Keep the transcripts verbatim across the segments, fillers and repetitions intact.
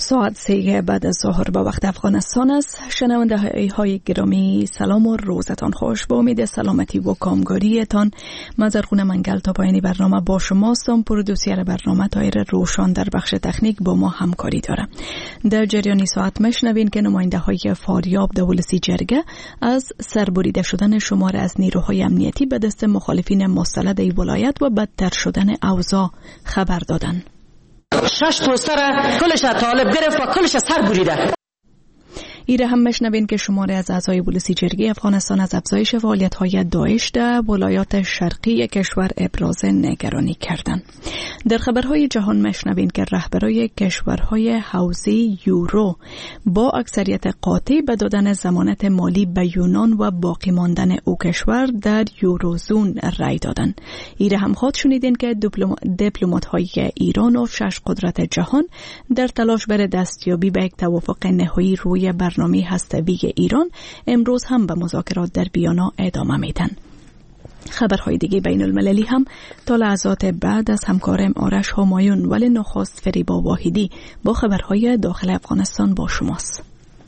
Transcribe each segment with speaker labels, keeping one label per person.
Speaker 1: ساعت سه بعد از ظهر با وقت افغانستان است. شنونده های گرامی سلام و روزتان خوش. با امید سلامتی و کامگاریتان من زرغونه منگل تا پایانی برنامه با شماستم. پرودوسر برنامه طاهر روشان در بخش تکنیک با ما همکاری داره. در جریان ساعت مشنوین که نماینده های فاریاب در ولسی جرگه از سربریده شدن شمار از نیروهای امنیتی به دست مخالفین مستلد ای ولایت و بدتر شدن اوضاع خبر دادن.
Speaker 2: شش پوستر کلش طالب گرفت و کلش سر بریده.
Speaker 1: ایره هم مشنوین که شماره از اعضای ولسی جرگه افغانستان از افزایش فعالیت‌های داعش در ولایات شرقی کشور ابراز نگرانی کردند. در خبرهای جهان مشنوین که رهبرای کشورهای حوزه یورو با اکثریت قاطع به دادن ضمانت مالی به یونان و باقی ماندن او کشور در یوروزون رای دادند. ایره هم خود شنیدین که دیپلمات‌های ایران و شش قدرت جهان در تلاش برای دستیابی به یک توافق نهایی روی برنامه هسته‌ای ایران امروز هم به مذاکرات در ویانا ادامه میدن. خبرهای دیگه بین المللی هم تا لحظات بعد از همکارم آرش همایون ولی نخست فریبا واحدی با خبرهای داخل افغانستان با شماست.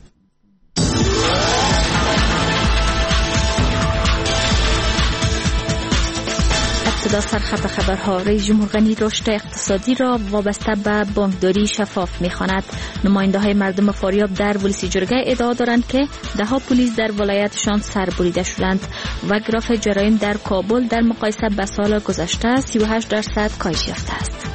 Speaker 3: ابتدا سرخط خبرها. رئیس جمهور غنی رشد اقتصادی را وابسته به بانکداری شفاف می‌خواند. نماینده های مردم فاریاب در ولسی جرگه ادعا دارند که ده ها پلیس در ولایتشان سربریده شدند و گراف جرایم در کابل در مقایسه با سال گذشته سی و هشت درصد کاهش یافته است.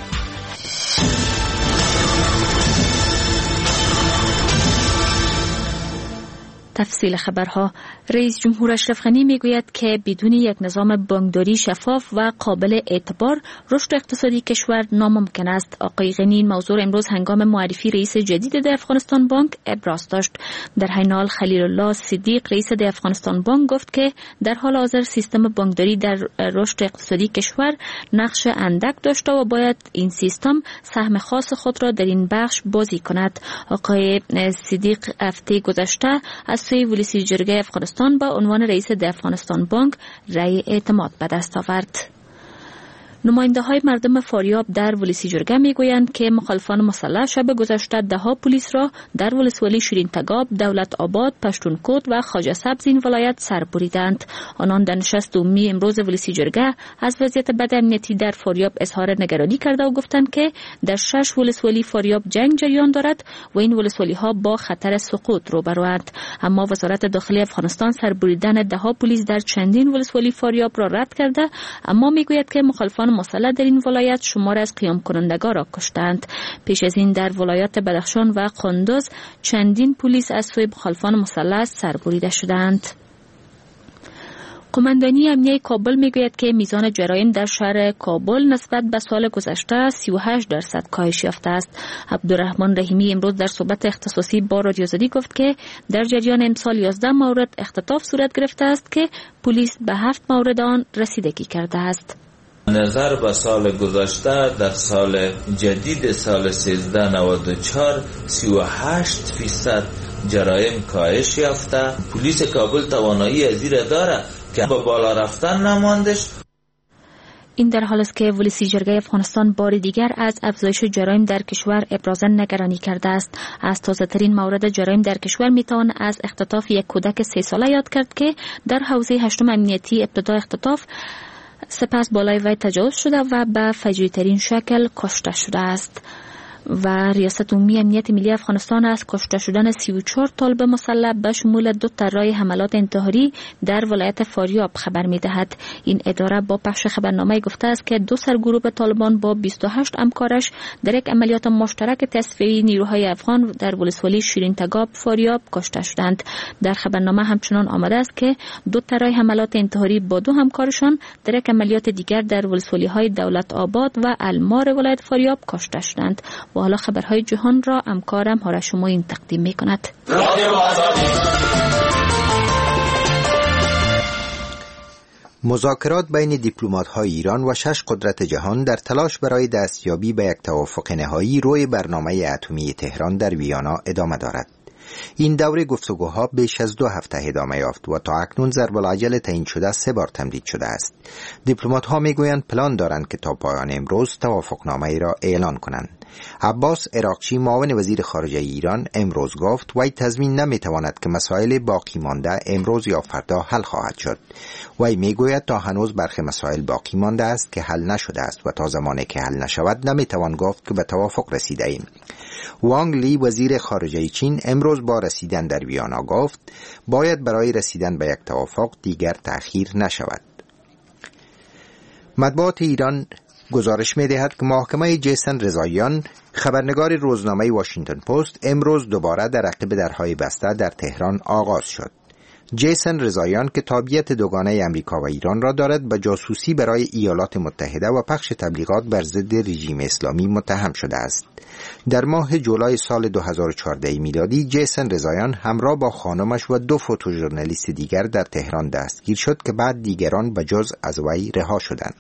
Speaker 3: تفصیل خبرها. رئیس جمهور اشرف غنی میگوید که بدون یک نظام بانکداری شفاف و قابل اعتبار رشد اقتصادی کشور ناممکن است. آقای غنی این موضوع امروز هنگام معرفی رئیس جدید ده افغانستان بانک ابراز داشت. در همین حال خلیل الله صدیق رئیس ده افغانستان بانک گفت که در حال حاضر سیستم بانکداری در رشد اقتصادی کشور نقش اندک داشته و باید این سیستم سهم خاص خود را در این بخش بازی کند. آقای صدیق هفته گذشته از سوی ولسی جرگه افغانستان با عنوان رئیس ده افغانستان بانک رأی اعتماد به دست آورد. نماینده های مردم فاریاب در ولسی جرگه می گویند که مخالفان مسلح شب گذشته ده ها پلیس را در ولسوالی شیرین تگاب، دولت آباد، پشتونکوت و خواجه سبز این ولایت سر بریدند. آنان در نشست عمومی امروز ولسی جرگه از وضعیت بد امنیتی در فاریاب اظهار نگرانی کرده و گفتند که در شش ولسوالی فاریاب جنگ جریان دارد و این ولسوالی ها با خطر سقوط روبروند. اما وزارت داخلی افغانستان سر بریدن ده ها پلیس در چندین ولسوالی فاریاب را رد کرده، اما میگوید که مخالفان مسلح در این ولایت شمار از قیام کنندگان را کشتند. پیش از این در ولایات بدخشان و قندوز چندین پلیس از سوی مخالفان مسلح سربریده شدند. قماندانی امنیه کابل میگوید که میزان جرایم در شهر کابل نسبت به سال گذشته سی و هشت درصد کاهش یافته است. عبدالرحمن رحیمی امروز در صحبت اختصاصی با رادیوزدی گفت که در جریان امسال یازده مورد اختطاف صورت گرفته است که پلیس به هفت مورد آن رسیدگی کرده است.
Speaker 4: نظر به سال گذشته در سال جدید سال سیزده نود و چهار سی و هشت فیصد جرایم کاهش یافته. پلیس کابل توانایی از این داره که با بالا رفتن نماندش.
Speaker 3: این در حال است که ولسی جرگه افغانستان بار دیگر از افزایش جرایم در کشور ابراز نگرانی کرده است. از تازه ترین مورد جرایم در کشور میتوان از اختطاف یک کودک سه ساله یاد کرد که در حوزه هشتم امنیتی ابتدا اختطاف سپس بالای وی تجاوز شده و به فجیع ترین شکل کشته شده است. و ریاست عمومی امنیت ملی افغانستان از کشته شدن سی و چهار طالب مسلح به شمول دو طراح حملات انتحاری در ولایت فاریاب خبر می‌دهد. این اداره با پخش خبرنامه گفته است که دو سرگروه طالبان با بیست و هشت همکارش در یک عملیات مشترک تصفیه نیروهای افغان در ولسوالی شیرین تگاب فاریاب کشته شدند. در خبرنامه همچنان آمده است که دو طراح حملات انتحاری با دو همکارشان در یک عملیات دیگر در ولسوالی‌های دولت آباد و المار ولایت فاریاب کشته شدند. و حالا خبرهای جهان را همکارم آرش همایون تقدیم می کند.
Speaker 5: مذاکرات بین دیپلمات‌های ایران و شش قدرت جهان در تلاش برای دستیابی به یک توافق نهایی روی برنامه اتمی تهران در ویانا ادامه دارد. این دوره گفتگوها بیش از دو هفته ادامه یافت و تا اکنون ضرب العجل تعیین شده سه بار تمدید شده است. دیپلمات‌ها میگویند پلان دارند که تا پایان امروز توافقنامه ای را اعلان کنند. عباس عراقچی معاون وزیر خارجه ایران امروز گفت وی تضمین نمیتواند که مسائل باقی مانده امروز یا فردا حل خواهد شد. وی میگوید تا هنوز برخی مسائل باقی مانده است که حل نشده است و تا زمانی که حل نشود نمیتوان گفت که به توافق رسیده ایم. وانگ لی وزیر خارجه چین امروز با رسیدن در ویانا گفت باید برای رسیدن به یک توافق دیگر تأخیر نشود. مطبوعات ایران گزارش می دهد که محکمه جیسن رضاییان خبرنگار روزنامه واشنگتن پست امروز دوباره در عقب درهای بسته در تهران آغاز شد. جیسن رضاییان که تابعیت دوگانه امریکا و ایران را دارد به جاسوسی برای ایالات متحده و پخش تبلیغات بر ضد رژیم اسلامی متهم شده است. در ماه جولای سال دو هزار و چهارده میلادی جیسن رضاییان همراه با خانمش و دو فوتوژورنالیست دیگر در تهران دستگیر شد که بعد دیگران به جز از وی رها شدند.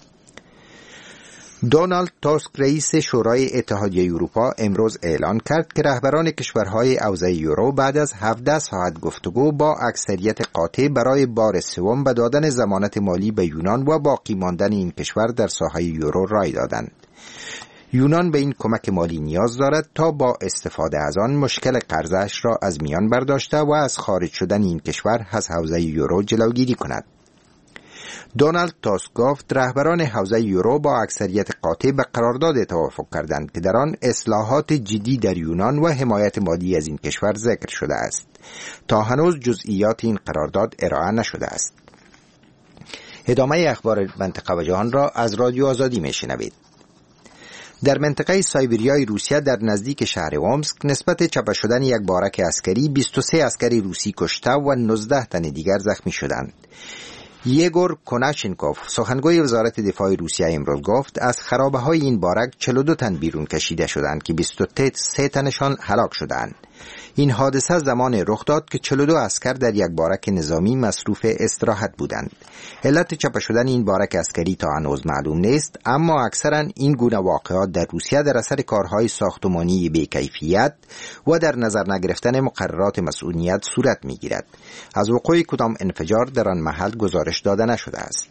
Speaker 5: دونالد تاسک رئیس شورای اتحادیه اروپا امروز اعلان کرد که رهبران کشورهای حوزه یورو بعد از هفده ساعت گفتگو با اکثریت قاطع برای بار سوم به دادن ضمانت مالی به یونان و باقی ماندن این کشور در ساحه یورو رای دادند. یونان به این کمک مالی نیاز دارد تا با استفاده از آن مشکل قرضش را از میان برداشته و از خارج شدن این کشور از حوزه یورو جلوگیری کند. دونالد تاسک گفت رهبران حوزه یورو با اکثریت قاطع به قرارداد توافق کردند که در آن اصلاحات جدی در یونان و حمایت مالی از این کشور ذکر شده است. تا هنوز جزئیات این قرارداد ارائه نشده است. ادامه اخبار منطقه و جهان را از رادیو آزادی میشنوید. در منطقه سایبریای روسیه در نزدیک شهر اومسک نسبت چاپ شدن یک بارک عسکری بیست و سه عسکری روسی کشته و نوزده تن دیگر زخمی شدند. یگور کناشنکوف سخنگوی وزارت دفاع روسیه امروز گفت از خرابه‌های این بارک چهل و دو تن بیرون کشیده شدند که بیست و سه تنشان هلاک شدند. این حادثه زمان رخ داد که چهل و دو عسکر در یک بارک نظامی مصروف استراحت بودند. علت چاپ شدن این بارک عسکری تا هنوز معلوم نیست، اما اکثرا این گونه واقعات در روسیه در اثر کارهای ساختمانی بی‌کیفیت و در نظر نگرفتن مقررات مسئولیت صورت می‌گیرد. از وقوع کدام انفجار در آن محل گزارش داده نشده است.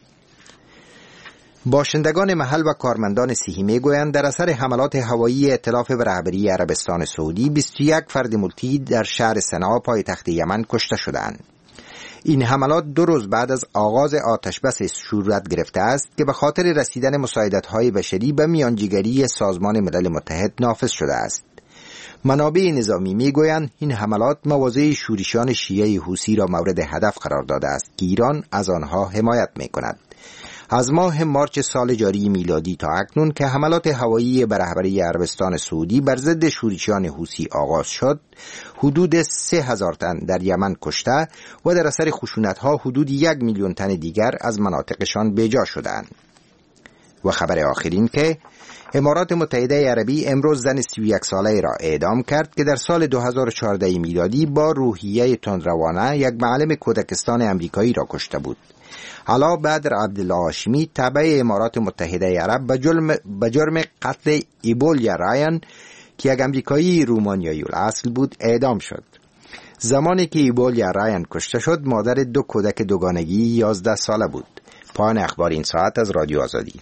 Speaker 5: باشندگان محل و کارمندان صحی میگویند در اثر حملات هوایی ائتلاف و رهبری عربستان سعودی بیست و یک فرد ملکی در شهر صنعا پایتخت یمن کشته شدند. این حملات دو روز بعد از آغاز آتشبس صورت گرفته است که به خاطر رسیدن مساعدت‌های بشری به میانجیگری سازمان ملل متحد نافذ شده است. منابع نظامی میگویند این حملات مواضع شورشیان شیعه حوثی را مورد هدف قرار داده است که ایران از آنها حمایت میکند. از ماه مارچ سال جاری میلادی تا اکنون که حملات هوایی بر رهبری عربستان سعودی بر ضد شورشیان حوثی آغاز شد، حدود سه هزار تن در یمن کشته و در اثر خشونت‌ها حدود یک میلیون تن دیگر از مناطقشان بیجا شدند. و خبر آخرین که امارات متحده عربی امروز زن سی و یک ساله را اعدام کرد که در سال دو هزار و چهارده میلادی با روحیه تندروانه یک معلم کودکستان امریکایی را کشته بود. علا بدر عبدالله هاشمی تابع امارات متحده عرب به جرم, به جرم قتل ایبولیا رایان که یک امریکایی رومانیایی الاصل بود اعدام شد. زمانی که ایبولیا رایان کشته شد مادر دو کودک دوگانگی یازده ساله بود. پایان اخبار این ساعت از رادیو آزادی.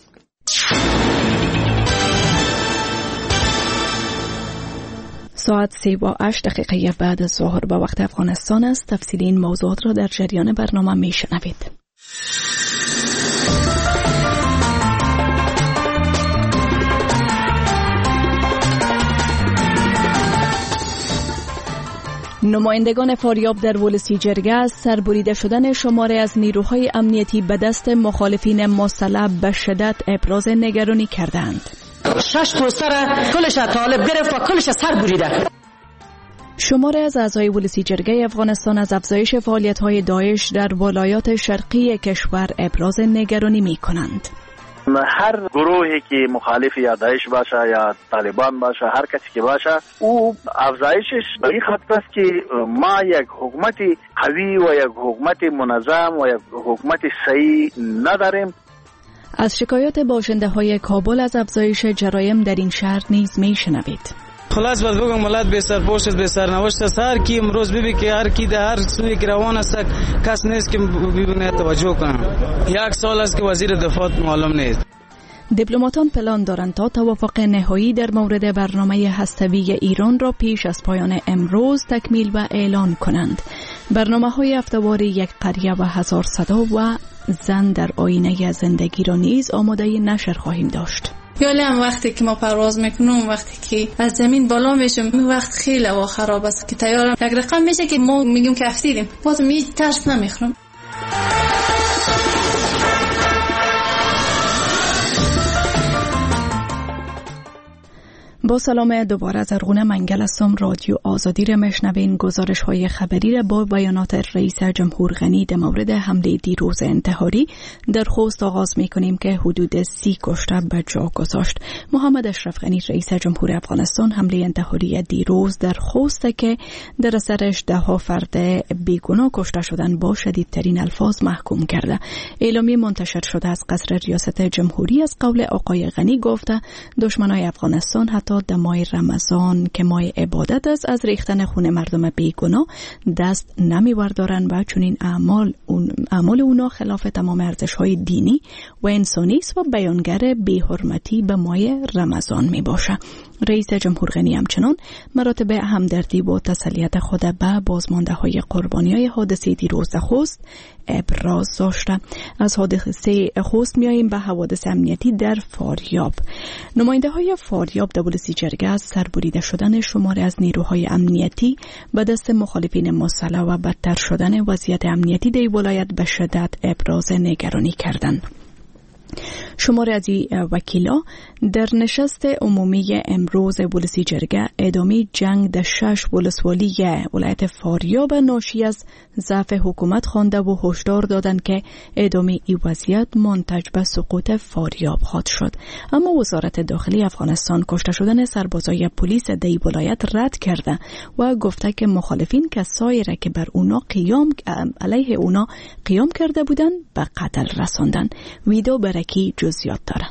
Speaker 1: ساعت سه و هشت دقیقه بعد از ظهر به وقت افغانستان است. تفصیل این موضوعات را در جریان برنامه می شنوید. نمایندگان فاریاب در ولسی جرگه از سربریده شدن شماره از نیروهای امنیتی به دست مخالفین مسلح به شدت ابراز نگرانی کردند.
Speaker 2: شش پوستر کلش طالب گرفت و کلش سر بریده.
Speaker 1: شماره از اعضای ولسی جرگه افغانستان از افزایش فعالیت‌های داعش در ولایات شرقی کشور ابراز نگرانی می‌کنند.
Speaker 6: هر گروهی که مخالف یا داعش باشه یا طالبان باشه، هر کسی که باشه، او افزایشش به این خط است که ما یک حکومت قوی و یک حکومت منظم و یک حکومت صحیح نداریم.
Speaker 1: از شکایات باشنده های کابل از افزایش جرایم در این شهر نیز می شنوید.
Speaker 7: خلاص باید بگم ملت به سر پوش است، به سر نوشت است. هر کی امروز ببین که هر کی در هر سوی که روان است کس نیست که ببینه توجه کنه. یک سال است که وزیر دفاع معلوم نیست.
Speaker 1: دیپلماتان پلان دارند تا توافق نهایی در مورد برنامه هسته‌ای ایران را پیش از پایان امروز تکمیل و اعلان کنند. برنامه‌های هفته‌واری یک قریه و هزار صدا و زن در آینه زندگی را نیز آماده نشر خواهیم داشت.
Speaker 8: یالی هم وقتی که ما پرواز میکنیم، وقتی که از زمین بالا میشیم، این وقت خیلی هوا خراب است که تیارم یک رقم میشه که ما میگیم که افتیدیم، باز می ترس نمیخورم. با سلام دوباره زرغونه منگل هستم. رادیو آزادی را میشنوین. گزارش های خبری را با بیانات رئیس جمهور غنی در مورد حمله دیروز انتحاری در خوست آغاز میکنیم که حدود سی کشته به جا گذاشت. محمد اشرف غنی رئیس جمهور افغانستان حمله انتحاری دیروز در خوست که در اثرش ده ها فرد بیگناه کشته شدن با شدیدترین الفاظ محکوم کرده. اعلامیه منتشر شده از قصر ریاست جمهوری از قول آقای غنی گفته دشمنای افغانستان حتی در ماه رمضان که ماه عبادت است از ریختن خون مردم بیگناه دست نمی‌وردارند و چنین اعمال اون اعمال اونا خلاف تمام ارزش‌های دینی و انسانی است و بیانگر بی‌حرمتی به ماه رمضان میباشه. رئیس جمهور غنی همچنان مراتب همدردی و تسلیت خود به بازمانده‌های قربانی‌های حادثه دیروز خوست ابراز داشته. از حادثه خوست میاییم به حوادث امنیتی در فاریاب. نماینده های فاریاب در ولسی جرگه از سربریده شدن شماری از نیروهای امنیتی به دست مخالفین مسلح و بدتر شدن وضعیت امنیتی در ولایت به شدت ابراز نگرانی کردند. شمار از وکیلا در نشست عمومی امروز ولسی جرگه ادامه جنگ در شش ولسوالی ولایت فاریاب ناشی از ضعف حکومت خوانده و هشدار دادند که ادامه این وضعیت منتج به سقوط فاریاب خواهد شد. اما وزارت داخلی افغانستان کشته شدن سربازای پلیس در این ولایت رد کرده و گفته که مخالفین کسایی را که بر اونا قیام علیه اونا قیام کرده بودند به قتل رساندند. ویدو برکی جزئیات داره.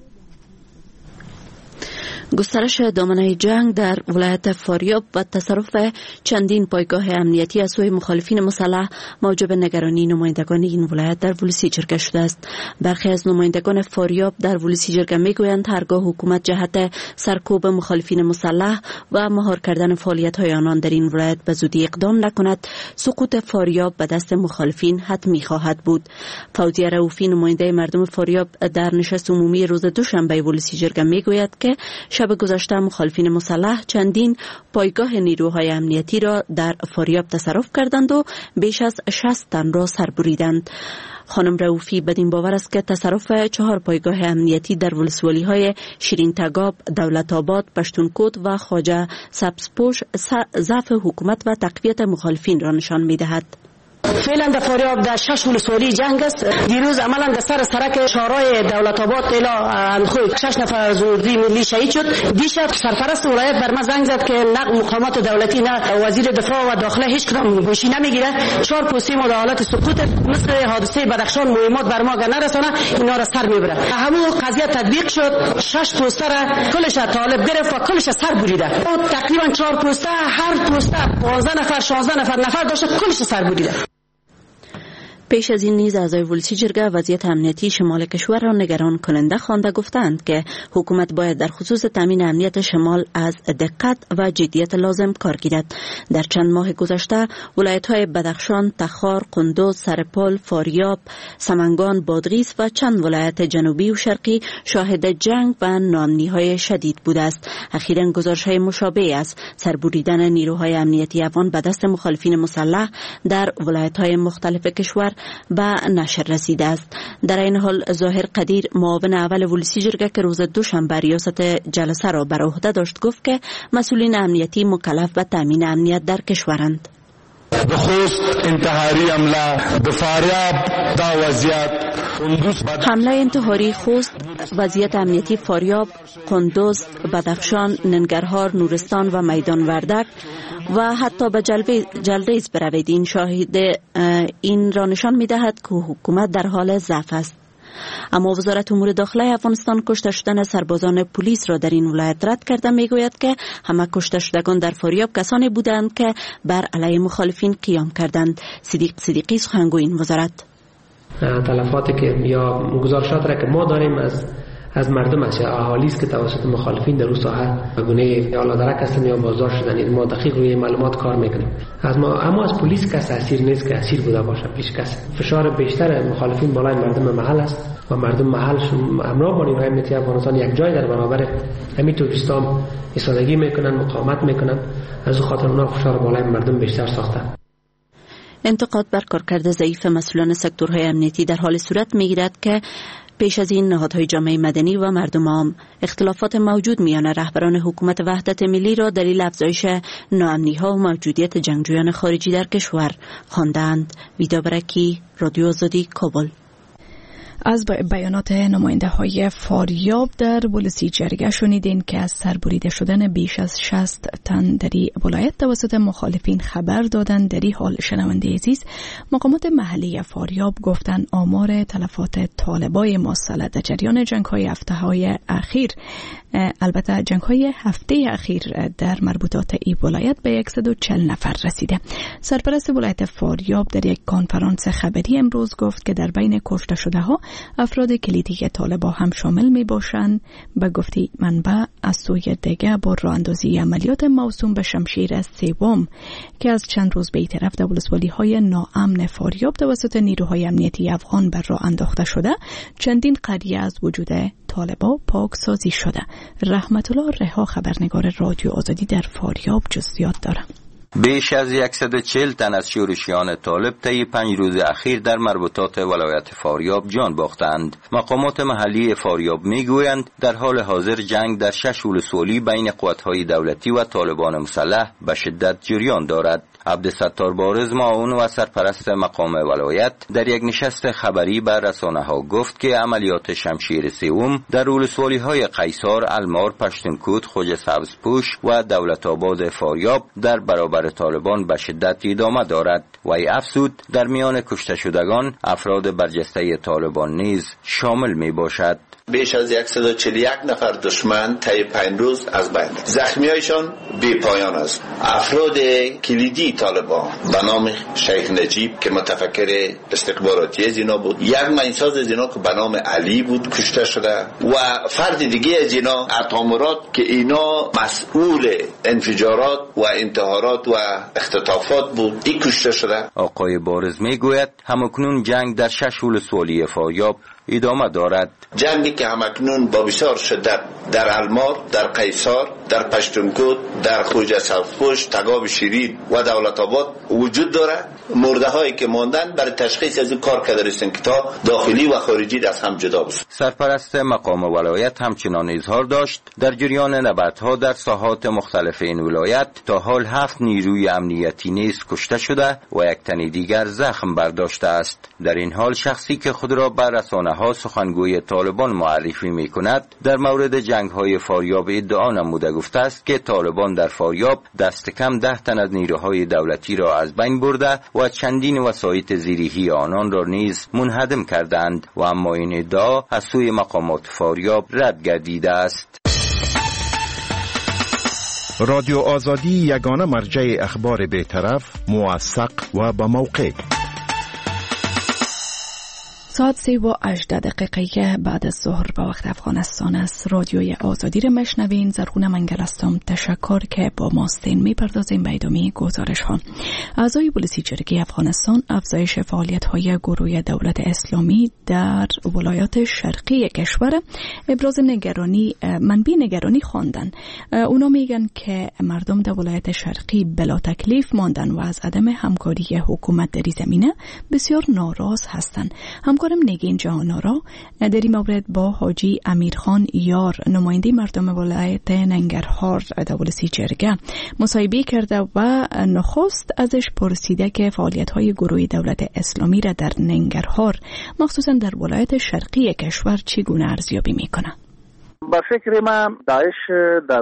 Speaker 9: گسترش دامنه جنگ در ولایت فاریاب و تصرف چندین پایگاه امنیتی از سوی مخالفین مسلح موجب نگرانی نمایندگان این ولایت در ولسی جرگه شده است. برخی از نمایندگان فاریاب در ولسی جرگه میگویند هرگاه حکومت جهت سرکوب مخالفین مسلح و مهار کردن فعالیت‌های آنان در این ولایت به زودی اقدام نکند، سقوط فاریاب به دست مخالفین حتمی خواهد بود. فوزیه رؤوفی نماینده مردم فاریاب در نشست عمومی روز دوشنبه ولسی جرگه میگوید که شب گذشته مخالفین مسلح چندین پایگاه نیروهای امنیتی را در فاریاب تصرف کردند و بیش از شصت تن را سر بریدند. خانم رؤوفی بدین باور است که تصرف چهار پایگاه امنیتی در ولسوالی های شیرین تگاب، دولت آباد، پشتونکوت و خواجه سبزپوش ضعف حکومت و تقویت مخالفین را نشان می‌دهد.
Speaker 2: فعلا در فاریاب در شش ولسوالی جنگ است. دیروز عملا در سر سرک شارای دولت آباد الا انخوی شش نفر از اردوی ملی شهید شد. دیشب سرپرست ولایت بر ما زنگ زد که نه مقامات دولتی نه وزیر دفاع و داخله هیچ کدام گوشی نمیگیره. چهار پستی ما در حالت سقوط مثل حادثه بدخشان مهمات بر ما نرسانه اینا را سر میبره. همون قضیه تطبیق شد. شش پسته را کلش طالب گرفت و کلش سر بریده. تقریبا چهار پسته هر پسته پانزده نفر شانزده نفر نفر داشت کلش سر بریده.
Speaker 9: پیش از این نیز اعضای ولسی جرگه وضعیت امنیتی شمال کشور را نگران کننده خوانده گفتند که حکومت باید در خصوص تامین امنیت شمال از دقت و جدیت لازم کار گیرد. در چند ماه گذشته ولایت‌های بدخشان، تخار، قندوز، سرپل، فاریاب، سمنگان، بادغیس و چند ولایت جنوبی و شرقی شاهد جنگ و ناامنی‌های شدید بوده است. اخیراً گزارش‌های مشابه از سربریدن نیروهای امنیتی افغان به دست مخالفین مسلح در ولایت‌های مختلف کشور به نشر رسیده است. در این حال ظاهر قدیر معاون اول ولسی جرگه که روز دوشنبه ریاست جلسه را بر عهده داشت گفت که مسئولین امنیتی مکلف به تامین امنیت در کشورند.
Speaker 10: به خوست انتحاری حمله به فاریاب دا وضعیت
Speaker 9: حمله انتحاری خوست، وضعیت امنیتی فاریاب، قندوز، بدخشان، ننگرهار، نورستان و میدان وردک و حتی به جلدیز بروید این شاهد این را نشان می دهد که حکومت در حال ضعف است. اما وزارت امور داخله افغانستان کشته شدن سربازان پلیس را در این ولایت رد کرده. میگوید که همه کشته شدگان در فاریاب کسانی بودند که بر علیه مخالفین قیام کردند. صدیق صدیقی سخنگوی این وزارت:
Speaker 11: تلفاتی که یا گزارشات را که ما داریم از از مردم است یا اهالی است که توسط مخالفین در اون ساحه به گونه یا لادرک هستند یا بازداشت شدن، ما دقیق روی معلومات کار میکنیم. از ما اما از پلیس کس اسیر نیست که اسیر بوده باشه. پیش کس فشار بیشتر مخالفین بالای مردم محل است و مردم محل همراه با نیروهای امنیتی افغانستان یک جای در برابر همین توریستان ایستادگی میکنن، مقاومت میکنن. از خاطر اونها فشار بالای مردم بیشتر ساخته.
Speaker 9: انتقاد بر کارکرد ضعیف مسئولان سکتورهای امنیتی در حال صورت میگیرد که پیش از این نهادهای جامعه مدنی و مردم عام اختلافات موجود میان رهبران حکومت وحدت ملی را دلیل افزایش ناامنی‌ها و موجودیت جنگجویان خارجی در کشور خواندند. ویدا برکی، رادیو آزادی، کابل.
Speaker 1: از بیانات نماینده های فاریاب در ولسی جرگه شنیدین که از سربریده شدن بیش از شصت تن در ولایت توسط مخالفین خبر دادن. در این حال شنونده عزیز، مقامات محلی فاریاب گفتن آمار تلفات طالبای مسلح در جریان جنگ های هفته های اخیر، البته جنگ های هفته اخیر در مربوطات این ولایت به صد و چهل نفر رسیده. سرپرست ولایت فاریاب در یک کنفرانس خبری امروز گفت که در بین کشته شده ها افراد کلیدی طالبان هم شامل می باشند. به گفته منبع، از سوی دیگه با راه اندازی عملیات موسوم به شمشیر سوم که از چند روز به طرف در ولسوالی های ناامن فاریاب توسط نیروهای امنیتی افغان بر راه انداخته شده، چندین قریه از وجود طالبان پاک سازی شده. رحمت الله رها، خبرنگار رادیو آزادی در فاریاب، جزئیات داره.
Speaker 12: بیش از صد و چهل تن از شورشیان طالب طی پنج روز اخیر در مربوطات ولایت فاریاب جان باختند. مقامات محلی فاریاب میگویند در حال حاضر جنگ در شش ولسوالی بین قوت‌های دولتی و طالبان مسلح به شدت جریان دارد. عبدالستار بارز، معاون و سرپرست مقام ولایت، در یک نشست خبری بر رسانه‌ها گفت که عملیات شمشیر سوم در ولسوالی‌های قیصار، المار، پشتونکوت، خوج سبزپوش و دولت آباد فاریاب در برابر طالبان به شدت ادامه دارد. وی افزود در میان کشته شدگان افراد برجسته طالبان نیز شامل می باشد.
Speaker 13: بیش از صد و چهل و یک نفر دشمن طی پنج روز از بین. زخمیایشان بی پایان است. افراد کلیدی طالبان به نام شیخ نجیب که متفکر استخباراتی از اینا بود، یک مینساز از اینا که به نام علی بود کشته شده و فرد دیگه از اینا ارتامرات که اینا مسئول انفجارات و انتحارات و اختطافات بود، این کشته شده.
Speaker 12: آقای بارز میگوید همکنون جنگ در شش ولسوالی فاریاب ادامه دارد.
Speaker 13: جنگی که همکنون با بسیار شدت در المار، در قیصار، در پشتونکوت، در خوجه سبزپوش، تگاب شیرین و دولت آباد وجود داره. مرده هایی که ماندن برای تشخیص از این کار کرده رسن که تا داخلی و خارجی از هم جدا بست.
Speaker 12: سرپرست مقام ولایت همچنان اظهار داشت در جریان نبردها در ساحات مختلف این ولایت تا حال هفت نیروی امنیتی نیز کشته شده و یک تن دیگر زخم برداشته است. در این حال شخصی که خود را بر رسانه‌ها سخنگوی طالبان معرفی می‌کند در مورد جنگ‌های فاریاب ادعا نموده گفته است که طالبان در فاریاب دست کم ده تن از نیروهای دولتی را از بین برده و چندین وسایط زیرهی آنان را نیز منهدم کردند و اما این ادعا از سوی مقامات فاریاب رد گردیده است.
Speaker 14: رادیو آزادی یگانه مرجع اخبار بی‌طرف، موثق و با موقع.
Speaker 1: ساعت سه و هجده دقیقه بعد از ظهر به وقت افغانستان است. رادیوی آزادی را مشنوین. زرغونه منگل هستم. تشکر که با ماستین میپردازیم به ادامه گزارش ها. اعضای ولسی جرگه افغانستان افزایش فعالیت های گروه دولت اسلامی در ولایات شرقی کشور ابراز نگرانی منبع نگرانی خواندن. اونا میگن که مردم در ولایت شرقی بلا تکلیف ماندن و از عدم همکاری حکومت در این زمینه بسیار ناراض هستند. همکارم نگین جهانارا در این مورد با حاجی امیرخان یار، نماینده مردم ولایت ننگرهار در ولسی جرگه مصاحبه کرده و نخست ازش پرسیده که فعالیت‌های گروه دولت اسلامی را در ننگرهار مخصوصا در ولایت شرقی کشور چگونه ارزیابی می‌کنند.
Speaker 6: به فکر ما داعش در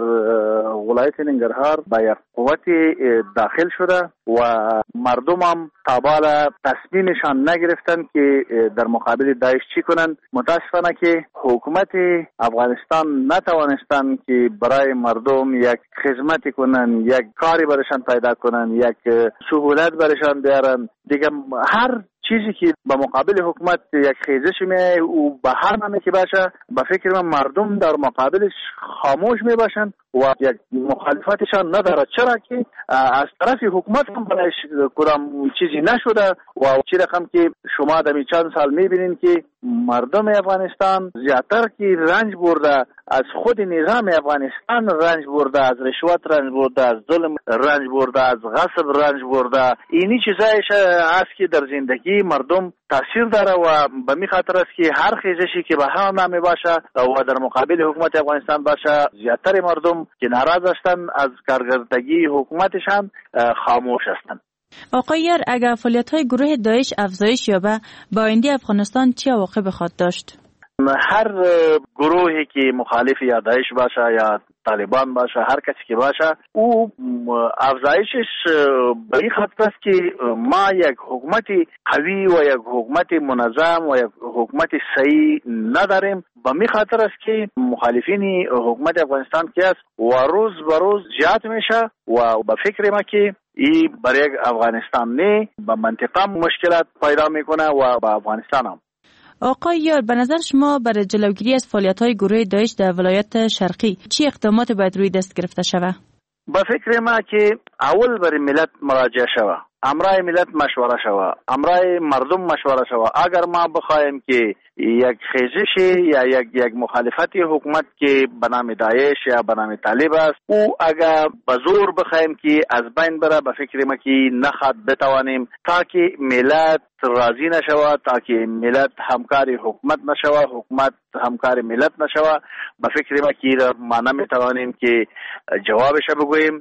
Speaker 6: ولایت ننگرهار با یک قوت داخل شده و مردم هم تابال تصمیمشان نگرفتن که در مقابل داعش چی کنن. متاسفانه که حکومت افغانستان نتوانستن که برای مردم یک خدمتی کنن، یک کاری برشان پیدا کنن، یک سهولت برشان بیارن. دیگه هر چیزی که به مقابل حکومت یک خیزش می و به هر نمی که باشه، به فکر من مردم در مقابلش خاموش می باشن و یک مخالفتشان نداره. چرا که از طرف حکومت هم برایش کدام چیزی نشده و چی رقم که شما در چند سال می بینین که مردم افغانستان زیادتر که رنج برده، از خود نظام افغانستان رنج برده، از رشوت رنج برده، از ظلم رنج برده، از غصب رنج برده. اینی چیزایش است که در زندگی مردم تاثیر داره و به می خاطر است که هر خیزشی که به هر نامی باشه و در مقابل حکومت افغانستان باشه، زیادتر مردم که ناراض هستند از کارکردگی حکومتشان خاموش هستند.
Speaker 3: آقای یار، اگر فعالیت‌های گروه داعش افزایش یابه با آینده افغانستان چه عواقب خواهد داشت؟
Speaker 6: هر گروهی که مخالف یا داعش باشه یا طالبان باشه، هر کسی که باشه، او افزایشش به این خاطر است که ما یک حکومت قوی و یک حکومت منظم و یک حکومت صحیح نداریم. به می خاطر است که مخالفین حکومت افغانستان که است و روز به روز زیاد میشه و به فکر ما که این برای افغانستان نه، به منطقه مشکلات پیدا میکنه و به افغانستان هم.
Speaker 3: آقای یار، به نظر شما برای جلوگیری از فعالیت‌های گروه داعش در ولایت شرقی چی اقدامات باید روی دست گرفته شود؟
Speaker 6: به فکر ما که اول برای ملت مراجعه شود، امرای ملت مشوره شود، امرای مردم مشوره شود. اگر ما بخوایم که یک خیزش یا یک یک مخالفت حکومت که به نام داعش یا به نام طالب است، او اگر به زور بخوایم که از بین بره، به فکر ما که نخواد بتوانیم تا که ملت راضی نشود، تا که ملت همکار حکومت نشود، حکومت همکار ملت نشود. به فکر ما که ما نمیتوانیم که جوابش بگوییم.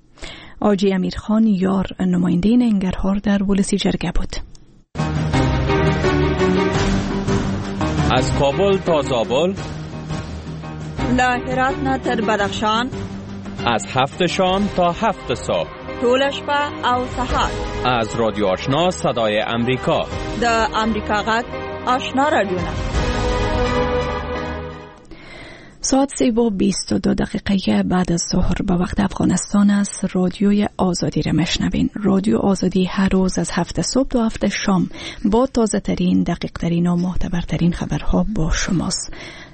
Speaker 1: آجی امیرخان یار، نماینده ننگرهار در ولسی جرگه بود.
Speaker 15: از کابل تا زابل،
Speaker 16: له هرات نه تر بدخشان،
Speaker 15: از هفت شام تا هفت صبح،
Speaker 16: ټول شپه او سهار،
Speaker 15: از رادیو آشنا صدای امریکا،
Speaker 16: د امریکا غږ آشنا رادیو.
Speaker 1: ساعت سه و بیست و دو دقیقه بعد از ظهر به وقت افغانستان است. رادیوی آزادی را میشنوین. رادیو آزادی هر روز از هفت صبح تا هفت شام با تازه ترین، دقیق ترین و معتبرترین خبرها با شماست.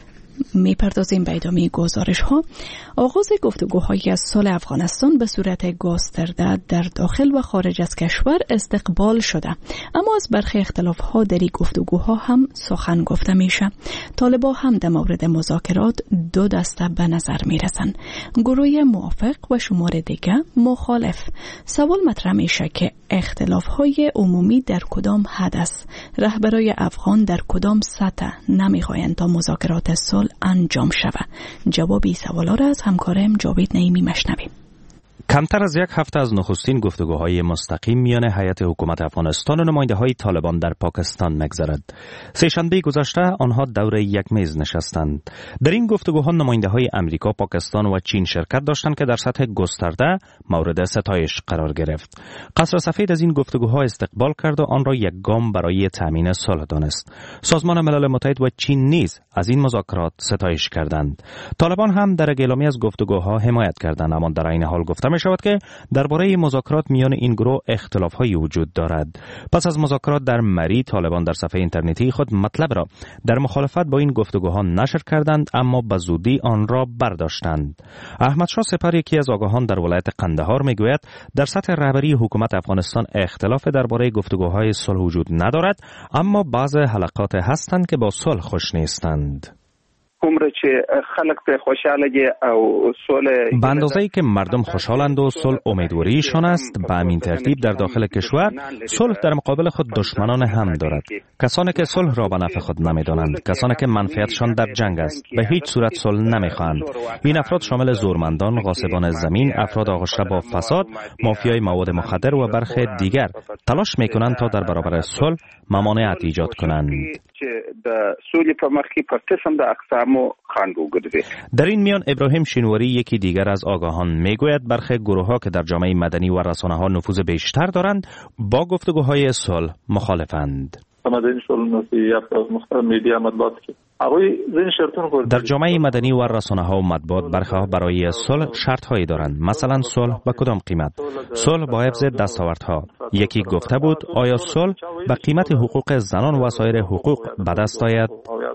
Speaker 1: میپردازیم به ادامه گزارش ها. آغاز گفتگوهای از صلح افغانستان به صورت گسترده در داخل و خارج از کشور استقبال شده، اما از برخی اختلاف ها در این گفتگوها هم سخن گفته میشه. طالبان هم در مورد مذاکرات دو دسته به نظر میرسن، گروه موافق و شمار دیگه مخالف. سوال مطرح میشه که اختلاف های عمومی در کدام حد است؟ رهبرای افغان در کدام سطح نمیخواین تا مذاکرات صلح انجام شود؟ جوابی سوالا را از همکارم جاوید نعیمی مشنویم.
Speaker 17: کمتر از یک هفته از نخستین گفتگوهای مستقیم میان هیئت حکومت افغانستان و نماینده‌های طالبان در پاکستان می‌گذرد. سه‌شنبه گذشته آنها دور یک میز نشستند. در این گفتگوها نماینده‌های امریکا، پاکستان و چین شرکت داشتند که در سطح گسترده مورد ستایش قرار گرفت. قصر سفید از این گفتگوها استقبال کرد و آن را یک گام برای تامین صلح دانست. سازمان ملل متحد و چین نیز از این مذاکرات ستایش کردند. طالبان هم در اعلامیه از گفتگوها حمایت کردند، اما در این حال گفته می شود که درباره مذاکرات میان این گروه اختلاف‌هایی وجود دارد. پس از مذاکرات در مری، طالبان در صفحه اینترنتی خود مطلب را در مخالفت با این گفتگوها نشر کردند، اما به زودی آن را برداشتند. احمد شاه سپر، یکی از آگاهان در ولایت قندهار، میگوید در سطح رهبری حکومت افغانستان اختلاف درباره گفتگوهای صلح وجود ندارد، اما بعض حلقات هستند که با صلح خوش نیستند.
Speaker 18: کومره چې خلک په خوشاله او صلح
Speaker 17: به اندازه‌ای که مردم خوشحالند و صلح امیدواریشان است، به همین ترتیب در داخل کشور صلح در مقابل خود دشمنان هم دارد. کسانی که صلح را به نفع خود نمی‌دانند، کسانی که منفعتشان در جنگ است، به هیچ صورت صلح نمی‌خواهند. این افراد شامل زورمندان، غاصبان زمین، افراد آغشته با فساد، مافیای مواد مخدر و برخی دیگر تلاش می‌کنند تا در برابر صلح ممانعت ایجاد کنند.
Speaker 18: چې د سولې په مخ کې پر قسم د اقسامو مو خنگ وګرځي.
Speaker 17: در این میان ابراهیم شینواری یکی دیگر از آگاهان میگوید برخی گروه ها که در جامعه مدنی و رسانه ها نفوذ بیشتر دارند با گفتگوهای صلح مخالفند. در جامعه مدنی و رسانه ها و مطبوعات برخی ها برای صلح شرط هایی دارند، مثلا صلح به کدام قیمت؟ صلح با حفظ دستاوردها. یکی گفته بود آیا صلح به قیمت حقوق زنان و سایر حقوق به دست آید؟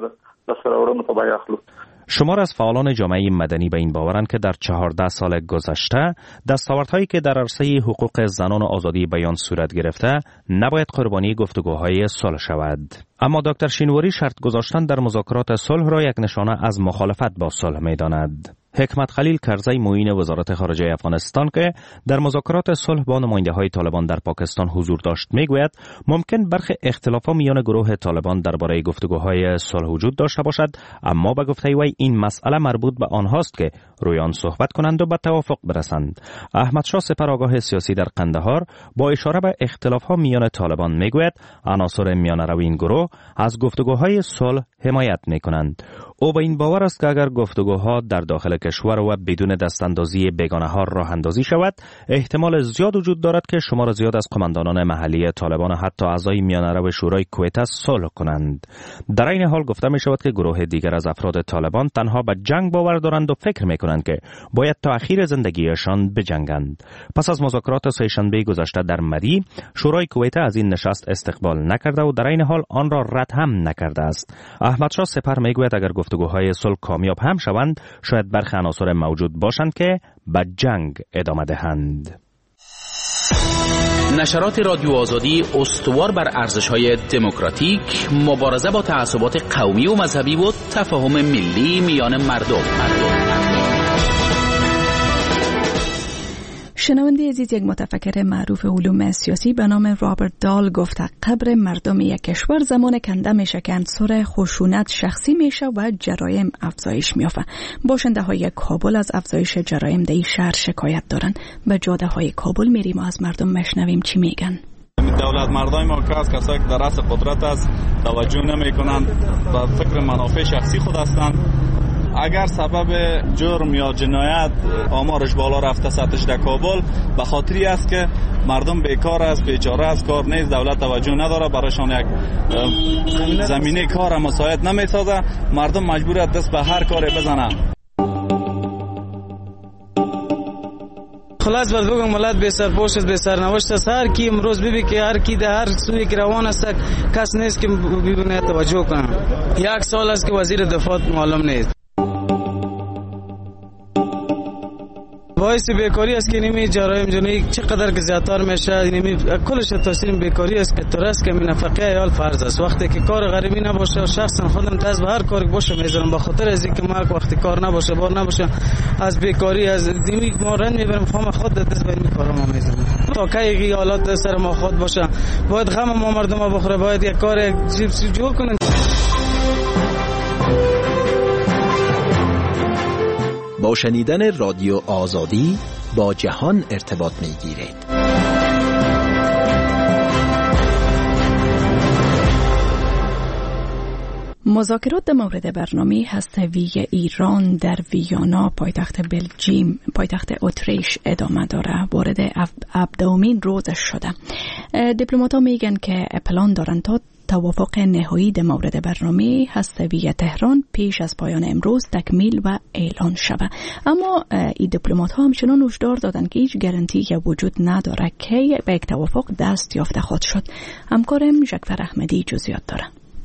Speaker 17: شمار از فعالان جامعه مدنی به این باورند که در چهارده سال گذشته دستاوردهایی که در عرصه حقوق زنان و آزادی بیان صورت گرفته نباید قربانی گفتگوهای صلح شود. اما دکتر شینواری شرط گذاشتن در مذاکرات صلح را یک نشانه از مخالفت با صلح می‌داند. حکمت خلیل کرزی معین وزارت خارجه افغانستان که در مذاکرات صلح با نماینده‌های طالبان در پاکستان حضور داشت میگوید ممکن برخی اختلافات میان گروه طالبان درباره گفتگوهای صلح وجود داشته باشد، اما به گفته وی این مسئله مربوط به آنهاست که روی آن صحبت کنند و به توافق برسند. احمد شاه سپرآگاه سیاسی در قندهار با اشاره به اختلافات میان طالبان میگوید عناصر میانه‌رو این گروه از گفتگوهای صلح حمایت میکنند. او به این باور است که اگر گفتگوها در داخل کشور و بدون دستاندازی بیگانه ها راه اندازی شود، احتمال زیاد وجود دارد که شمار زیاد از قماندانان محلی طالبان حتی اعضای میانه‌رو شورای کویت صلح کنند. در این حال گفته می شود که گروه دیگر از افراد طالبان تنها به جنگ باور دارند و فکر می کنند که باید تا اخیر زندگیشان بجنگند. پس از مذاکرات سه‌شنبه گذشته در مدی، شورای کویت از این نشست استقبال نکرده و در این حال آن را رد هم نکرده است. احمد شاه سپر میگوید اگر گفتگوهای صلح کامیاب هم شوند، شاید برخی عناصر موجود باشند که به جنگ ادامه دهند.
Speaker 19: نشرات رادیو آزادی استوار بر ارزش‌های دموکراتیک، مبارزه با تعصبات قومی و مذهبی و تفاهم ملی میان مردم.
Speaker 1: شنونده عزیز، یک متفکر معروف علوم سیاسی به نام رابرت دال گفته قبر مردم یک کشور زمان کنده میشه که عنصر خشونت شخصی میشه و جرایم افزایش میافته. باشنده های کابل از افزایش جرایم در این شهر شکایت دارن. به جاده های کابل میریم و از مردم مشنویم چی میگن.
Speaker 20: دولت مردای ما که از کسایی که در رأس قدرت است توجه نمی کنند، به فکر منافع شخصی خود هستند. اگر سبب جرم یا جنایت آمارش بالا رفته سطحش در کابل به خاطری است که مردم بیکار است، بیچاره است، کار نیست، دولت توجه نداره، برایشان یک زمینه کار مساعد نمیسازه، مردم مجبور است دست به هر کاری بزنه.
Speaker 7: خلاص بر بگم ملت بی سرپوش است، بی سرنوشت است. هر کی امروز ببین که هر کی در هر سوی که روان است کس نیست که ببینه توجه کنه. یک سال است که وزیر دفاع معلوم نیست. باعث بیکاری است که نمی جرایم جنایی چقدر که زیادتر میشه، نمی کلش تاثیر بیکاری است که ترس که می نفقه ایال فرض است. وقتی که کار غریبی نباشه شخصا خودم دست به هر کاری باشه میذارم، به خاطر از اینکه ما وقتی کار نباشه بار نباشه از بیکاری از دیمی ما رنج میبرم، خودم خود دست به این کارا ما میذارم تا کی حالات سر ما خود باشه. باید غم ما مردم بخوره، باید یک کار جیب جور کنن.
Speaker 21: با شنیدن رادیو آزادی با جهان ارتباط می گیرید.
Speaker 1: مذاکرات در مورد برنامه هسته‌ای ایران در ویانا پایتخت بلژیم پایتخت اتریش ادامه داره. وارد هفتمین روزش شده. دیپلمات‌ها میگن که پلان دارن تا توافق نهایی در مورد برنامه هسته‌ای تهران پیش از پایان امروز تکمیل و اعلان شود. اما این دیپلمات ها همچنان هشدار دادن که هیچ گارانتی وجود نداره که به یک توافق دست یافته خواهد شد. همکارم ژکفر احمدی جزئیات داره.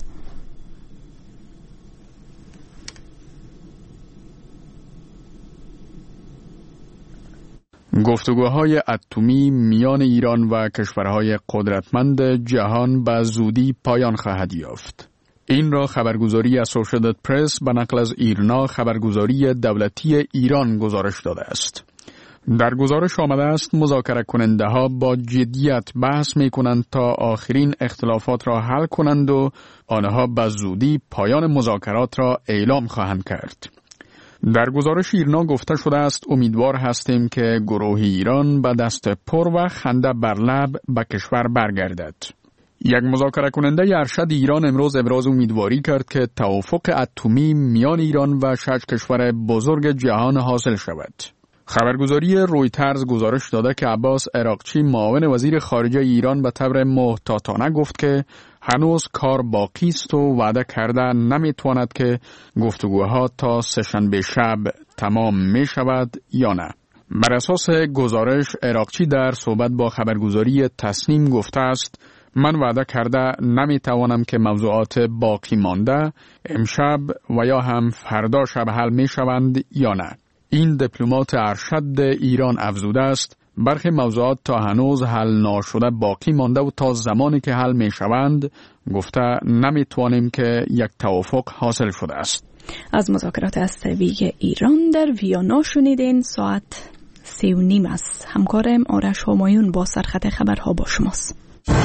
Speaker 22: گفتگوهای اتمی میان ایران و کشورهای قدرتمند جهان به زودی پایان خواهد یافت. این را خبرگزاری اسوسییتد پرس به نقل از ایرنا خبرگزاری دولتی ایران گزارش داده است. در گزارش آمده است مذاکره کننده ها با جدیت بحث می کنند تا آخرین اختلافات را حل کنند و آنها به زودی پایان مذاکرات را اعلام خواهند کرد. در گزارش ایرنا گفته شده است امیدوار هستیم که گروه ایران به دست پر و خنده بر لب به کشور برگردد. یک مذاکره کننده ارشد ایران امروز ابراز امیدواری کرد که توافق اتمی میان ایران و شش کشور بزرگ جهان حاصل شود. خبرگزاری رویترز گزارش داده که عباس عراقچی معاون وزیر خارجه ایران به طور محتاطانه گفت که هنوز کار باقی است و وعده کرده نمیتواند که گفتگوها تا سه‌شنبه شب تمام می شود یا نه. بر اساس گزارش عراقچی در صحبت با خبرگزاری تصنیم گفته است من وعده کرده نمیتوانم که موضوعات باقی مانده امشب و یا هم فردا شب حل می شوند یا نه. این دیپلمات ارشد ایران افزوده است برخی موضوعات تا هنوز حل ناشده باقی مانده و تا زمانی که حل می شوند گفته نمیتوانیم که یک توافق حاصل شده است.
Speaker 1: از مذاکرات هسته‌ای ایران در ویانا شنیدین. ساعت سی و نیم است. همکارم آرش همایون با سرخط خبرها با شماست.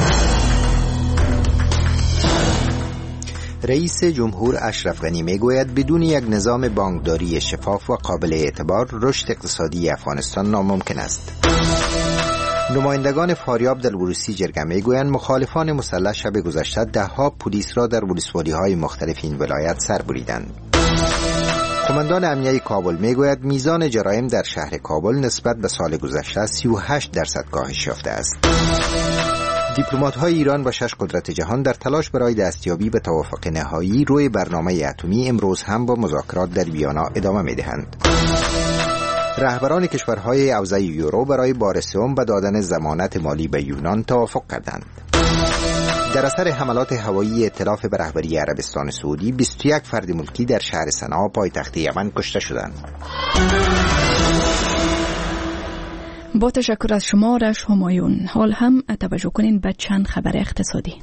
Speaker 4: رئیس جمهور اشرف غنی میگوید بدون یک نظام بانکداری شفاف و قابل اعتبار رشد اقتصادی افغانستان ناممکن است. نمایندگان فاریاب در ولسی جرگه میگویند مخالفان مسلح شب گذشته ده ها پلیس را در ولسوالی‌های مختلف این ولایت سر بریدند. قماندان امنیه کابل میگوید میزان جرایم در شهر کابل نسبت به سال گذشته سی و هشت درصد کاهش یافته است. دیپلمات‌های ایران و شش قدرت جهان در تلاش برای دستیابی به توافق نهایی روی برنامه اتمی امروز هم با مذاکرات در ویانا ادامه می‌دهند. رهبران کشورهای حوزه یورو برای بار سوم به دادن ضمانت مالی به یونان توافق کردند. در اثر حملات هوایی ائتلاف به رهبری عربستان سعودی بیست و یک فرد ملکی در شهر صنعا پایتخت یمن کشته شدند.
Speaker 1: با تشکر از شما آرش همایون. حال هم توجه کنین به چند خبر اقتصادی.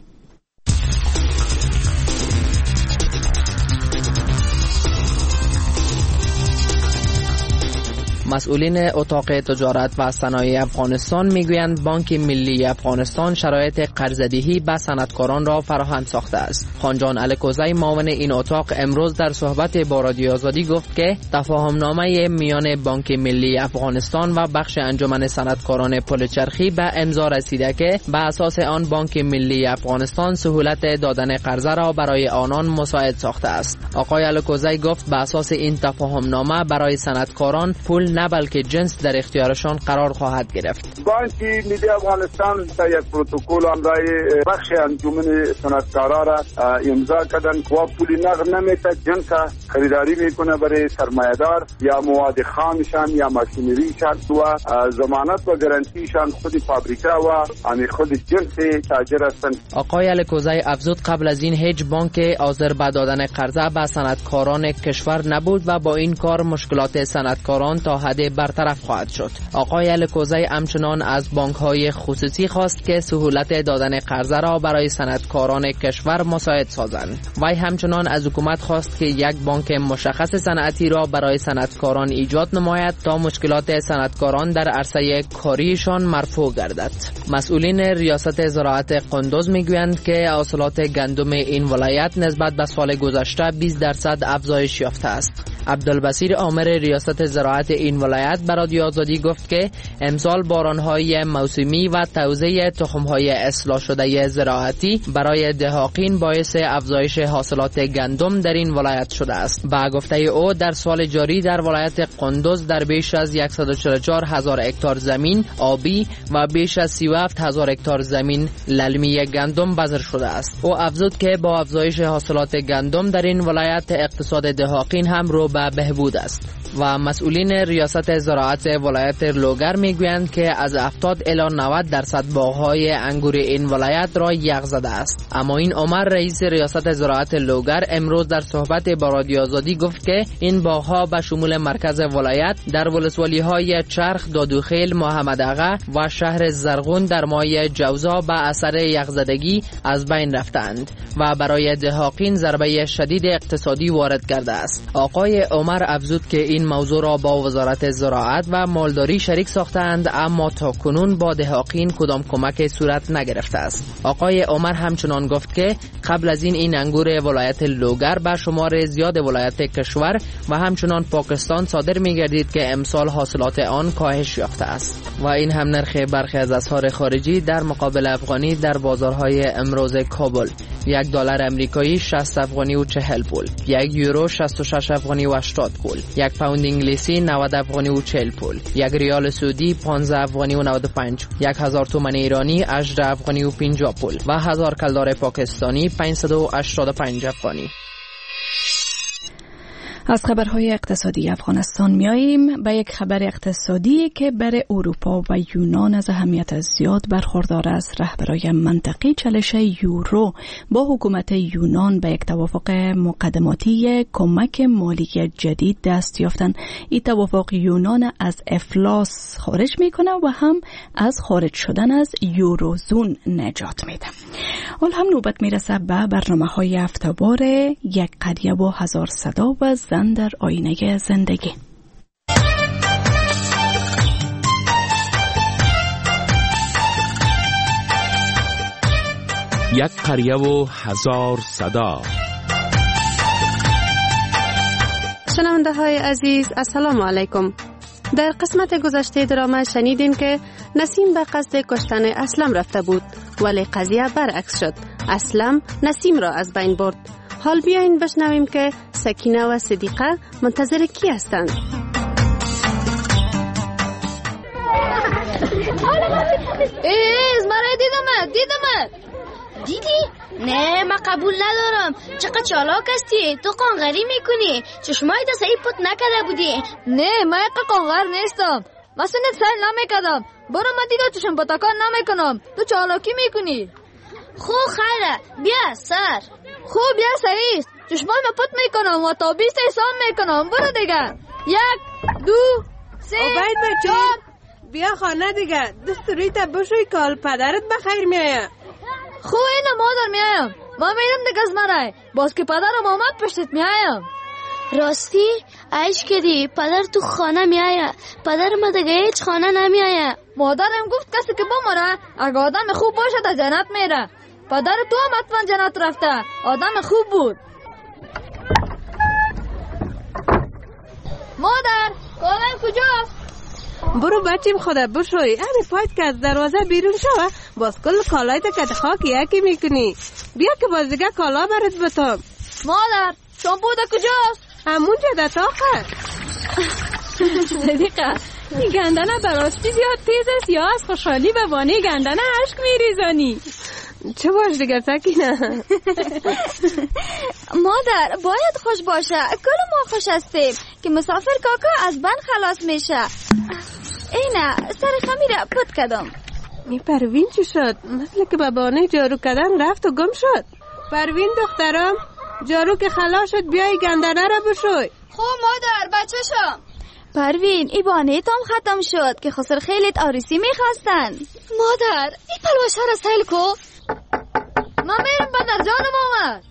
Speaker 5: مسئولین اتاق تجارت و صنایع افغانستان میگویند بانک ملی افغانستان شرایط قرض‌دهی به صنعتکاران را فراهم ساخته است. خانجان الکوزی معاون این اتاق امروز در صحبت با رادیو آزادی گفت که تفاهمنامه میان بانک ملی افغانستان و بخش انجمن صنعتکاران پلچرخی به امضا رسیده که به اساس آن بانک ملی افغانستان سهولت دادن قرضه را برای آنان مساعد ساخته است. آقای الکوزی گفت به اساس این تفاهمنامه برای صنعتکاران پول نه بلکه جنس در اختیارشان قرار خواهد گرفت.
Speaker 18: بانک ملی افغانستان تا یک پروتکل امضای بخش انجمن صنعتکارا را امضا کردن و پول نقد نمیته جنس خریداری میکنه برای سرمایه‌دار یا مواد خامشان یا ماشینریشان و ضمانت و گارانتیشان خود فابریکه و آن خود جنس تاجر هستند.
Speaker 5: آقای الکوزی افزود قبل از این هیچ بانک حاضر به دادن قرضه به صنعتکاران کشور نبود و با این کار مشکلات صنعتکاران تا حد برطرف خواهد شد. آقای الکوزی همچنان از بانک‌های خصوصی خواست که سهولت دادن قرضه را برای صنعتکاران کشور مساعد سازند. وی همچنان از حکومت خواست که یک بانک مشخص صنعتی را برای صنعتکاران ایجاد نماید تا مشکلات صنعتکاران در عرصه کاریشان مرفوع گردد. مسئولین ریاست زراعت قندوز میگویند که حاصلات گندم این ولایت نسبت به سال گذشته بیست درصد افزایش یافته است. عبدالبصیر عامر ریاست زراعت این ولایت به رادیو آزادی گفت که امسال بارانهای موسمی و توزیع تخم‌های اصلاح شده زراعتی برای دهاقین باعث افزایش حاصلات گندم در این ولایت شده است. با گفته او در سال جاری در ولایت قندوز در بیش از صد و چهل و چهار هزار هکتار زمین آبی و بیش از سی و هفت هزار هکتار زمین للمی گندم بذر شده است. او افزود که با افزایش حاصلات گندم در این ولایت اقتصاد دهاقین هم رو به بهبود است. و مسئولین ریاست زراعت ولایت لوگر میگویند که از هفتاد الی نود درصد باغ‌های انگور این ولایت را یخ زده است. اما این عمر رئیس ریاست زراعت لوگر امروز در صحبت با رادیو آزادی گفت که این باغ‌ها به شمول مرکز ولایت در ولسوالی‌های چرخ، دادوخیل، محمد آغا و شهر زرغون در ماه جوزا به اثر یخزدگی از بین رفتند و برای دهاقین ضربه شدید اقتصادی وارد کرده است. آقای آقای عمر افزود که این موضوع را با وزارت زراعت و مالداری شریک ساختند، اما تا کنون با دهاقین کدام کمک صورت نگرفته است. آقای عمر همچنان گفت که قبل از این این انگور ولایت لوگر به شمار زیاد ولایت کشور و همچنان پاکستان صادر می گردید که امسال حاصلات آن کاهش یافته است و این هم نرخ برخی از اسعار خارجی در مقابل افغانی در بازارهای امروز کابل: یک دلار امریکایی شصت افغانی و چهل پول، یک یورو شصت و شش افغانی و هشتاد پول، یک پوند انگلیسی نود افغانی و چهل پول، یک ریال سعودی پانزده افغانی و نود و پنج، یک هزار تومان ایرانی هجده افغانی و پنجاه پول و هزار کلدار پاکستانی پانصد و هشتاد و پنج افغانی.
Speaker 1: از خبرهای اقتصادی افغانستان میاییم به یک خبر اقتصادی که برای اروپا و یونان از اهمیت زیاد برخوردار است. رهبرای منطقی چالش یورو با حکومت یونان به یک توافق مقدماتی کمک مالی جدید دست یافتند. این توافق یونان از افلاس خارج میکنه و هم از خارج شدن از یوروزون نجات میده. حال هم نوبت میرسه به برنامه‌های هفته‌وار یک قریه و هزار صدا و زن در آینه زندگی.
Speaker 19: یک قریه و هزار صدا.
Speaker 2: شنونده های عزیز، السلام علیکم. در قسمت گذشته درامه شنیدین که نسیم به قصد کشتن اسلم رفته بود، ولی قضیه برعکس شد. اسلم نسیم را از بین برد. حال بیاین بشنویم که سکینه و صدیقه منتظر کی هستند.
Speaker 8: ایز مرای دیدمت دیدمت دیدی؟ نه من قبول ندارم. چقدر چالاک هستی، تو قانغری میکنی. چشمای دست ای پت نکده بودی.
Speaker 23: نه من اقا قانغر نیستم، من سنت سر نمیکدم. برو من دیگه چشم پتاکان نمیکنم، تو چالاکی میکنی.
Speaker 8: خو خیره بیا سر.
Speaker 23: خوب بیا سریست، چشمای من پت میکنم و تا بیست حساب میکنم. برو دیگه. یک دو سه
Speaker 2: عبید بچه بیا خانه دیگه. دست روی تا بشوی کال پدرت بخیر میایه.
Speaker 23: خوب اینه مادر میایم، ما میرم دیگه از مرای باز که پدرم آمد پشتت میایم.
Speaker 8: راستی؟ عیش کردی، پدر تو خانه میایه. پدر ما دیگه هیچ خانه نمیایه.
Speaker 23: مادرم گفت کسی که بمره اگه آدم خوب باشه تا جنت میره. پدر تو هم حتما جنت رفته، آدم خوب بود. مادر کالم کجاست؟
Speaker 2: برو بچیم خدا بشوی. همین پایت که از دروازه بیرون شوه باز کل کالای تا کت خاک یکی میکنی. بیا که باز دیگه کالا برد بتام.
Speaker 23: مادر شامپو دا کجاست؟
Speaker 2: همونجا در تاقه.
Speaker 23: صدیقه این گندنه براستی زیاد تیز است یا از خوشحالی به وانه گندنه عشق میریزانی؟
Speaker 2: چه باش دیگه سکینه.
Speaker 8: مادر باید خوش باشه. کل ما خوش هستیم که مسافر کاکا از بند خلاص میشه. اینه سر خمیره پت کدم.
Speaker 2: این پروین چی شد؟ مثل که به بانه جارو کدن رفت و گم شد. پروین دخترم جارو که خلاص شد بیای گندنه را بشوی.
Speaker 8: خب مادر بچه شم. پروین ای بانه تام ختم شد که خسر خیلیت آریسی میخواستن. مادر ای پلوشه را سیل کو.
Speaker 23: من میرم بدر جانم آمد.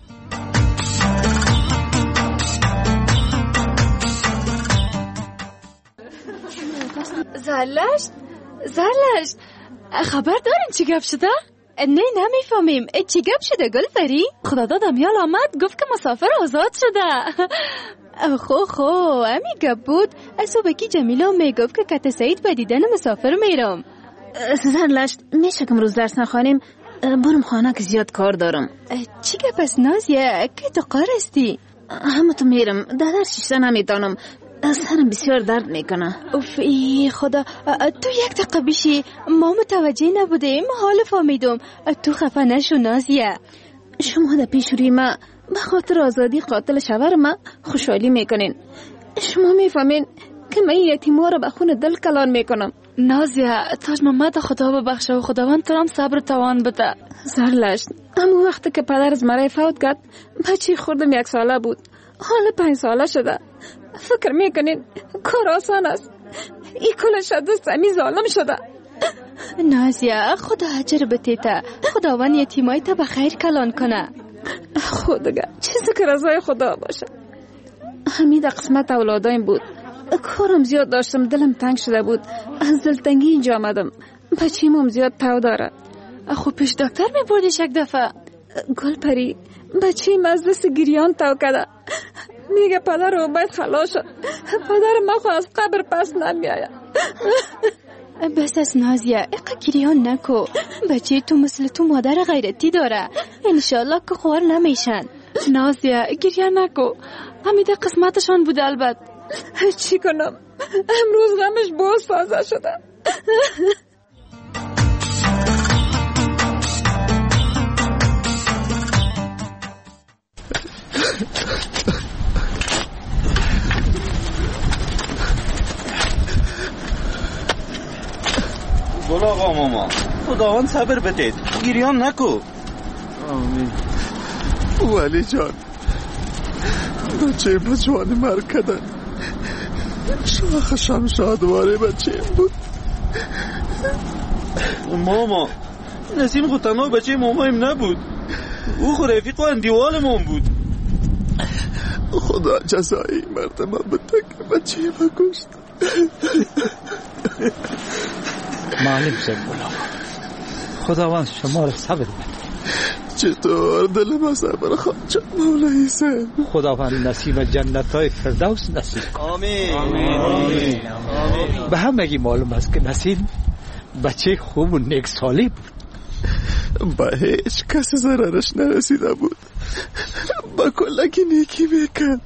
Speaker 8: زرلشت زرلشت خبر دارین چی گپ شده؟ نه نمیفهمیم. چی گپ شده گلفری؟ خدا دادم یال آمد گفت که مسافر آزاد شده. خو خو امی گپ بود. صبحکی جمیلا میگفت که کت سعید به دیدن مسافر میرم. زرلشت میشه که روز درس نخوانیم؟ برم خانه که زیاد کار دارم. چی که پس نازیه که تو قار استی؟ همه تو میرم در در شیشته نمیتانم. سرم بسیار درد میکنه. اوف ای خدا تو یک دقیقه بشی. ما متوجه نبودیم حال فهمیدم. تو خفه نشو نازیه. شما در پیش روی ما به خاطر آزادی قاتل شوهر ما خوشحالی میکنین. شما میفهمین که من یتیما رو به خون دل کلان میکنم. نازیه تاج محمد خدا ببخشه و خداوند تو هم صبر توان بده. زرلشت اما وقتی که پدر از مرای فوت کرد بچه خوردم یک ساله بود. حالا پنج ساله شده. فکر میکنین کار آسان است؟ این کل شده سمی ظالم شده. نازیه خدا اجر بتیته. خداوند یتیمای تا بخیر کلان کنه. خودگه چیزی که رضای خدا باشه. همین قسمت اولادایم بود. کارم زیاد داشتم، دلم تنگ شده بود. از دلتنگی اینجا آمدم. بچه‌م زیاد تاو داره. خب پیش دکتر میبردیش یک دفعه؟ گل پری، بچه‌م از دست گریان تاو کرده. میگه پدر عبید خلاص شد. پدر ما خو از قبر پس نمیآید.
Speaker 23: بس از نازیه، اقا گریان نکو. بچه تو مثل تو مادر غیرتی داره. انشالله که خوار نمیشن.
Speaker 8: نازیه گریان نکو. همیده قسمتشان بود البت. چی کنم؟ امروز غمش باز تازه شده.
Speaker 20: گل آقا ماما، خداوند صبر بدید، گریان نکو.
Speaker 9: آمین. ولی جان، بچه بچوانی مرگ کردن. شاخ شمشادواره بچه بود.
Speaker 20: ماما، نسیم خود تنها بچه مامایم نبود. او خود رفیق و اندیوالمون بود.
Speaker 9: خدا جزایی مردم بده که بچه ما کشت.
Speaker 10: معلم سید بلا، خداوند شما را صبر بده.
Speaker 9: چطور دل ما صبر خواهد شد مولای سید؟
Speaker 10: خداوند نصیب جنت های فردوس نصیب کن.
Speaker 20: آمین. آمین.
Speaker 10: به همگی معلوم است که نسیم بچه خوب و نیک سالی بود.
Speaker 9: با هیچ کس ضررش نرسیده بود. با کلکی نیکی میکرد.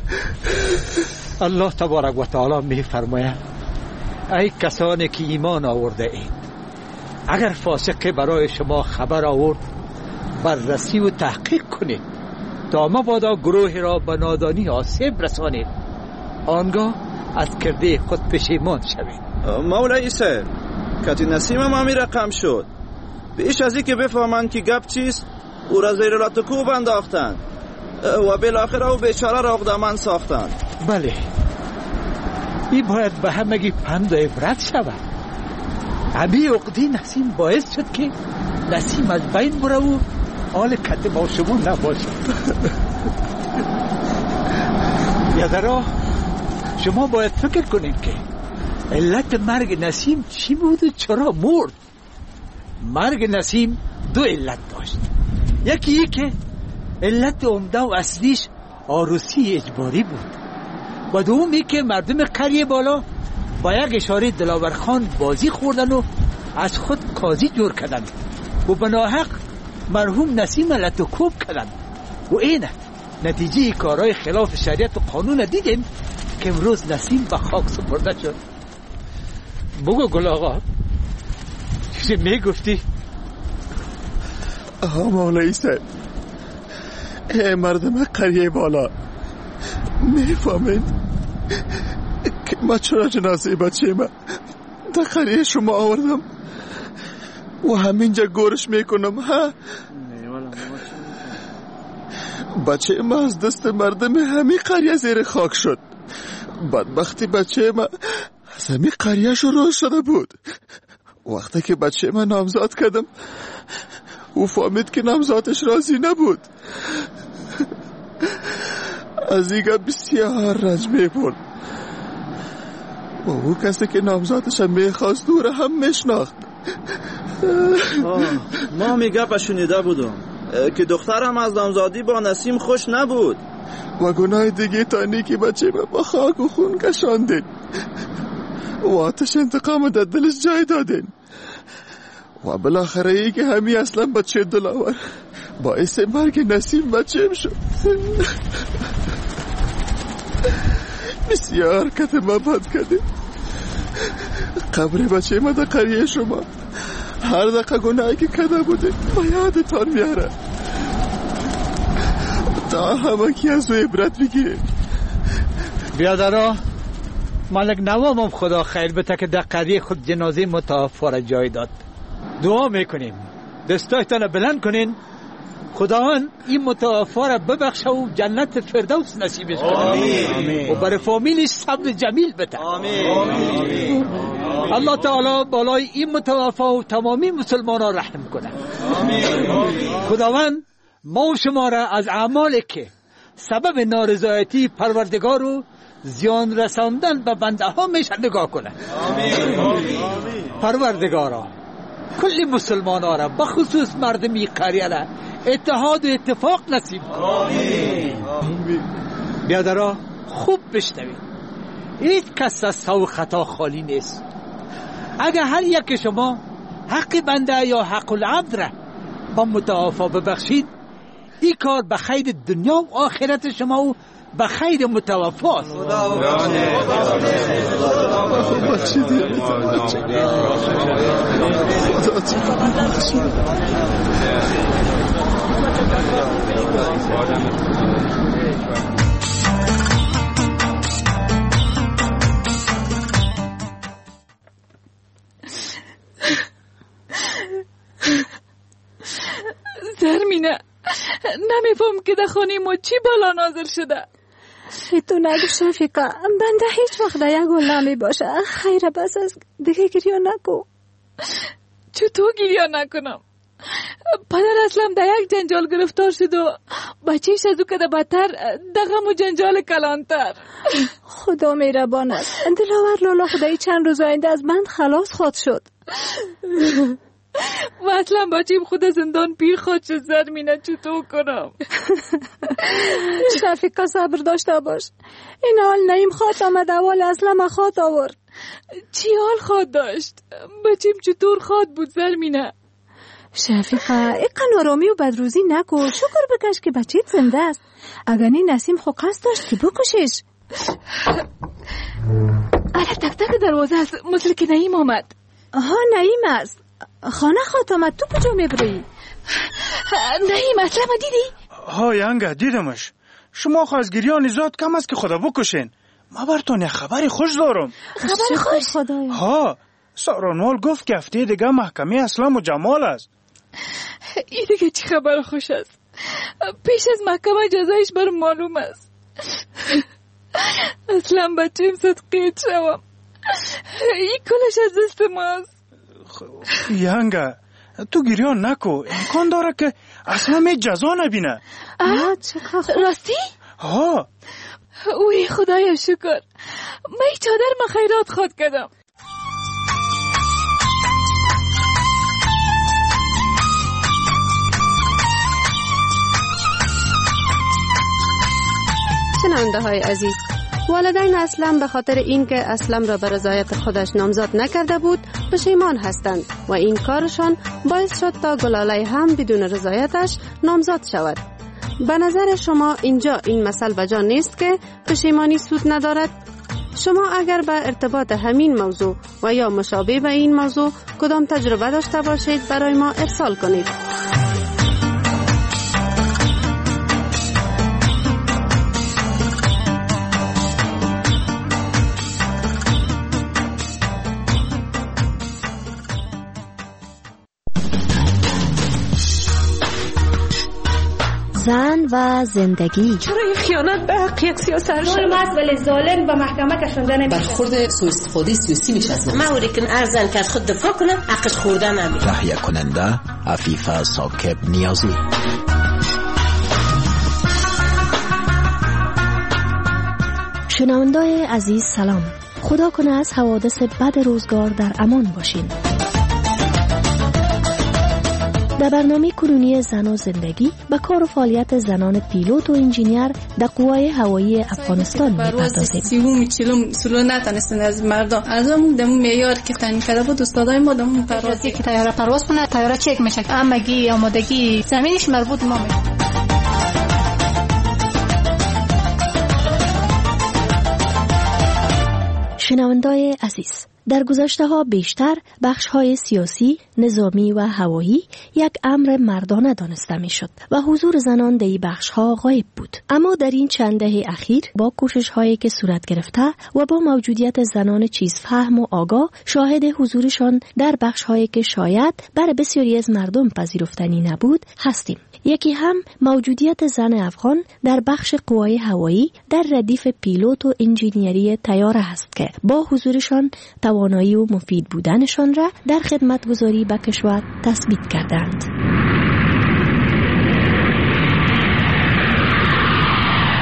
Speaker 10: الله تبارک و تعالی می فرماید ای کسانی که ایمان آورده اید، اگر فاسقی برای شما خبر آورد بررسی و تحقیق کنید تا مبادا گروهی را به نادانی آسیب رسانید، آنگاه از کرده خود پشیمان شوید.
Speaker 20: مولای سید، کتی نسیم ما می رقم شد. بیش از این که بفهمند که گپ چیست، او را زیر لطکوب انداختند و بالاخره او بیچاره را عقده‌مند ساختند.
Speaker 10: بله، این باید به همگی پند و عبرت شود. همین عقده نسیم باعث شد که نسیم از بین بره و حال کت ما شما نباشد. یادرا شما باید فکر کنید که علت مرگ نسیم چی بود و چرا مرد. مرگ نسیم دو علت داشت. یکی ای که علت عمده و اصلیش عروسی اجباری بود و دومی که مردم قریه بالا با یک اشاره دلاورخان بازی خوردن و از خود قاضی جور کردن و بناحق مرحوم نسیم لطکوب کردن و اینه نتیجه کارهای خلاف شریعت و قانون دیدیم که امروز نسیم به خاک سپرده شد. بگو گل آقا، چیزی میگفتی؟
Speaker 9: آها مولای سید، ای مردم قریه بالا، میفهمین که ما چرا جنازه بچه ما در قریه شما آوردم و همینجا گورش میکنم؟ ها؟ بچه ما از دست مردم همین قریه زیر خاک شد. بدبختی بچه ما از همین قریه شروع شده بود. وقتی که بچه ما نامزاد کردم او فهمید که نامزادش راضی نبود. از ایگه بسیار رنج میبرد و او کسی که نامزادش هم میخواست دور هم میشناخت.
Speaker 20: ما میگه پشونیده بودم که دخترم از نامزادی با نسیم خوش نبود
Speaker 9: و گناه دیگه تانی که بچه ما با خاک و خون کشاندین و آتش انتقام در دلش جای دادین و بالاخره ای که همی اصلا بچه دلاور باعث مرگ نسیم بچه شد. بسیار کت ما بد کردیم. قبر بچه ما در قریه شما هر دقیقه گناهی که کده بوده با یادتان میاره تا همه کی از او عبرت بگیریم.
Speaker 10: بیادرها، ملک نوامم خدا خیر بده که در قریه خود جنازه متوفا را جای داد. دعا میکنیم دستایتان بلند کنین خداوند این متوفا را ببخشه و جنت فردوس نصیبش کنه و برای فامیلش صبر جمیل بده. آمین. الله تعالی بالای این متوفا و تمامی مسلمانان رحم کنه. آمین. خداوند ما و شما را از اعمالی که سبب نارضایتی پروردگار رو زیان رساندن به بنده ها میشه نگاه کنه. پروردگارا کل مسلمان ها را بخصوص مردمی قریه را اتحاد و اتفاق نصیب کن. بیادرها خوب بشنوید، هیچ کس از سو خطا خالی نیست. اگر هر یک شما حق بنده یا حق العبد را با متعافا ببخشید، این کار به خیر دنیا و آخرت شما و به خیر متوفاست.
Speaker 8: زرمینه نمیفهم که در خانه ما چی بالا نازل شده.
Speaker 23: تو نگو شفیقه، بنده هیچ وقت در یک گل نمی باشه. خیره بس از دیگه گریه نکو.
Speaker 8: چطور گریه نکنم؟ پدر اصلم در یک جنجال گرفتار شد و بچهش از او که در بدتر در غم و جنجال کلانتر.
Speaker 23: خدا مهربان است. دلاور لالا خدایی چند روز آینده از بند خلاص خود شد.
Speaker 8: و اصلا بچیم خود زندان پیر خود شد. زرمینه چطور کنم؟
Speaker 23: شفیقه صبر داشته باش. این حال نیم خواد آمد اول اصلا خواد آورد.
Speaker 8: چی حال خواد داشت؟ بچیم چطور خواد بود زرمینه؟
Speaker 23: شفیقه ایقا نارامی و بدروزی نکن. شکر بکش که بچیت زنده است. اگر این نسیم خو قصد داشت که بکشش.
Speaker 8: اله تک تک دروازه است، مثل که نعیم آمد.
Speaker 23: ها نعیم است. خانه خواهد آمد. تو کجا میبری؟
Speaker 8: نعیم اصلا ما دیدی؟
Speaker 11: ها ینگه دیدمش. شما خو از گریان زاد کم است که خدا بکشین. ما برتون یه خبری خوش دارم.
Speaker 23: خبر خوش خدایا.
Speaker 11: ها سارانوال گفت که هفته دیگه محکمه اسلام و جمال است.
Speaker 8: این دیگه چی خبر خوش است؟ پیش از محکمه جزایش بر معلوم است. اصلا بچیم صدقیت شوم. این کلش از دست ماست.
Speaker 11: ینگه تو گریان نکو. امکان داره که اصلا می جزا نبینه.
Speaker 8: راستی؟
Speaker 11: ها
Speaker 8: اوی خدایا شکر. من چادر ما خیرات خود کردم.
Speaker 2: شنونده های عزیز، والدین اسلم به خاطر اینکه اسلم را به رضایت خودش نامزد نکرده بود پشیمان هستند و این کارشان باعث شد تا گلاله هم بدون رضایتش نامزد شود. به نظر شما اینجا این مثل بجا نیست که پشیمانی سود ندارد؟ شما اگر به ارتباط همین موضوع و یا مشابه به این موضوع کدام تجربه داشته باشید برای ما ارسال کنید.
Speaker 12: زن و زندگی.
Speaker 23: چرا این خیانت به حق یک سیاست
Speaker 13: ظلم است ولی ظالم به محکمه کشنده نمیشه.
Speaker 24: برخورد سوء استفاده سیاسی میشه از
Speaker 13: ما اوری که ارزن که از خود دفاع کنه حقش خورده نمیشه.
Speaker 21: تهیه کننده عفیفه ثاقب نیازی.
Speaker 12: شنونده‌های عزیز سلام. خدا کنه از حوادث بد روزگار در امان باشین. در برنامه کنونی زن و زندگی به کار و فعالیت زنان پیلوت و انجینیر در قوای هوایی افغانستان می‌پردازیم.
Speaker 25: سیوم چلوم سلو نتونستن از مردم از اون دمون معیار که تعیین کرده بود استادای ما دمون پروازی که طیاره پرواز کنه طیاره چک میشه. آمادگی آمادگی زمینش مربوط ما میشه.
Speaker 12: شنونده‌های عزیز، در گذشته ها بیشتر بخش های سیاسی، نظامی و هوایی یک امر مردانه دانسته می شد و حضور زنان در این بخش ها غایب بود. اما در این چند دهه اخیر با کوشش هایی که صورت گرفته و با موجودیت زنان چیزفهم و آگاه شاهد حضورشان در بخش هایی که شاید بر بسیاری از مردم پذیرفتنی نبود هستیم. یکی هم موجودیت زن افغان در بخش قوای هوایی در ردیف پیلوت و انجینیری طیاره است که با حضورشان توانایی و مفید بودنشان را در خدمتگزاری به کشور تثبیت کردند.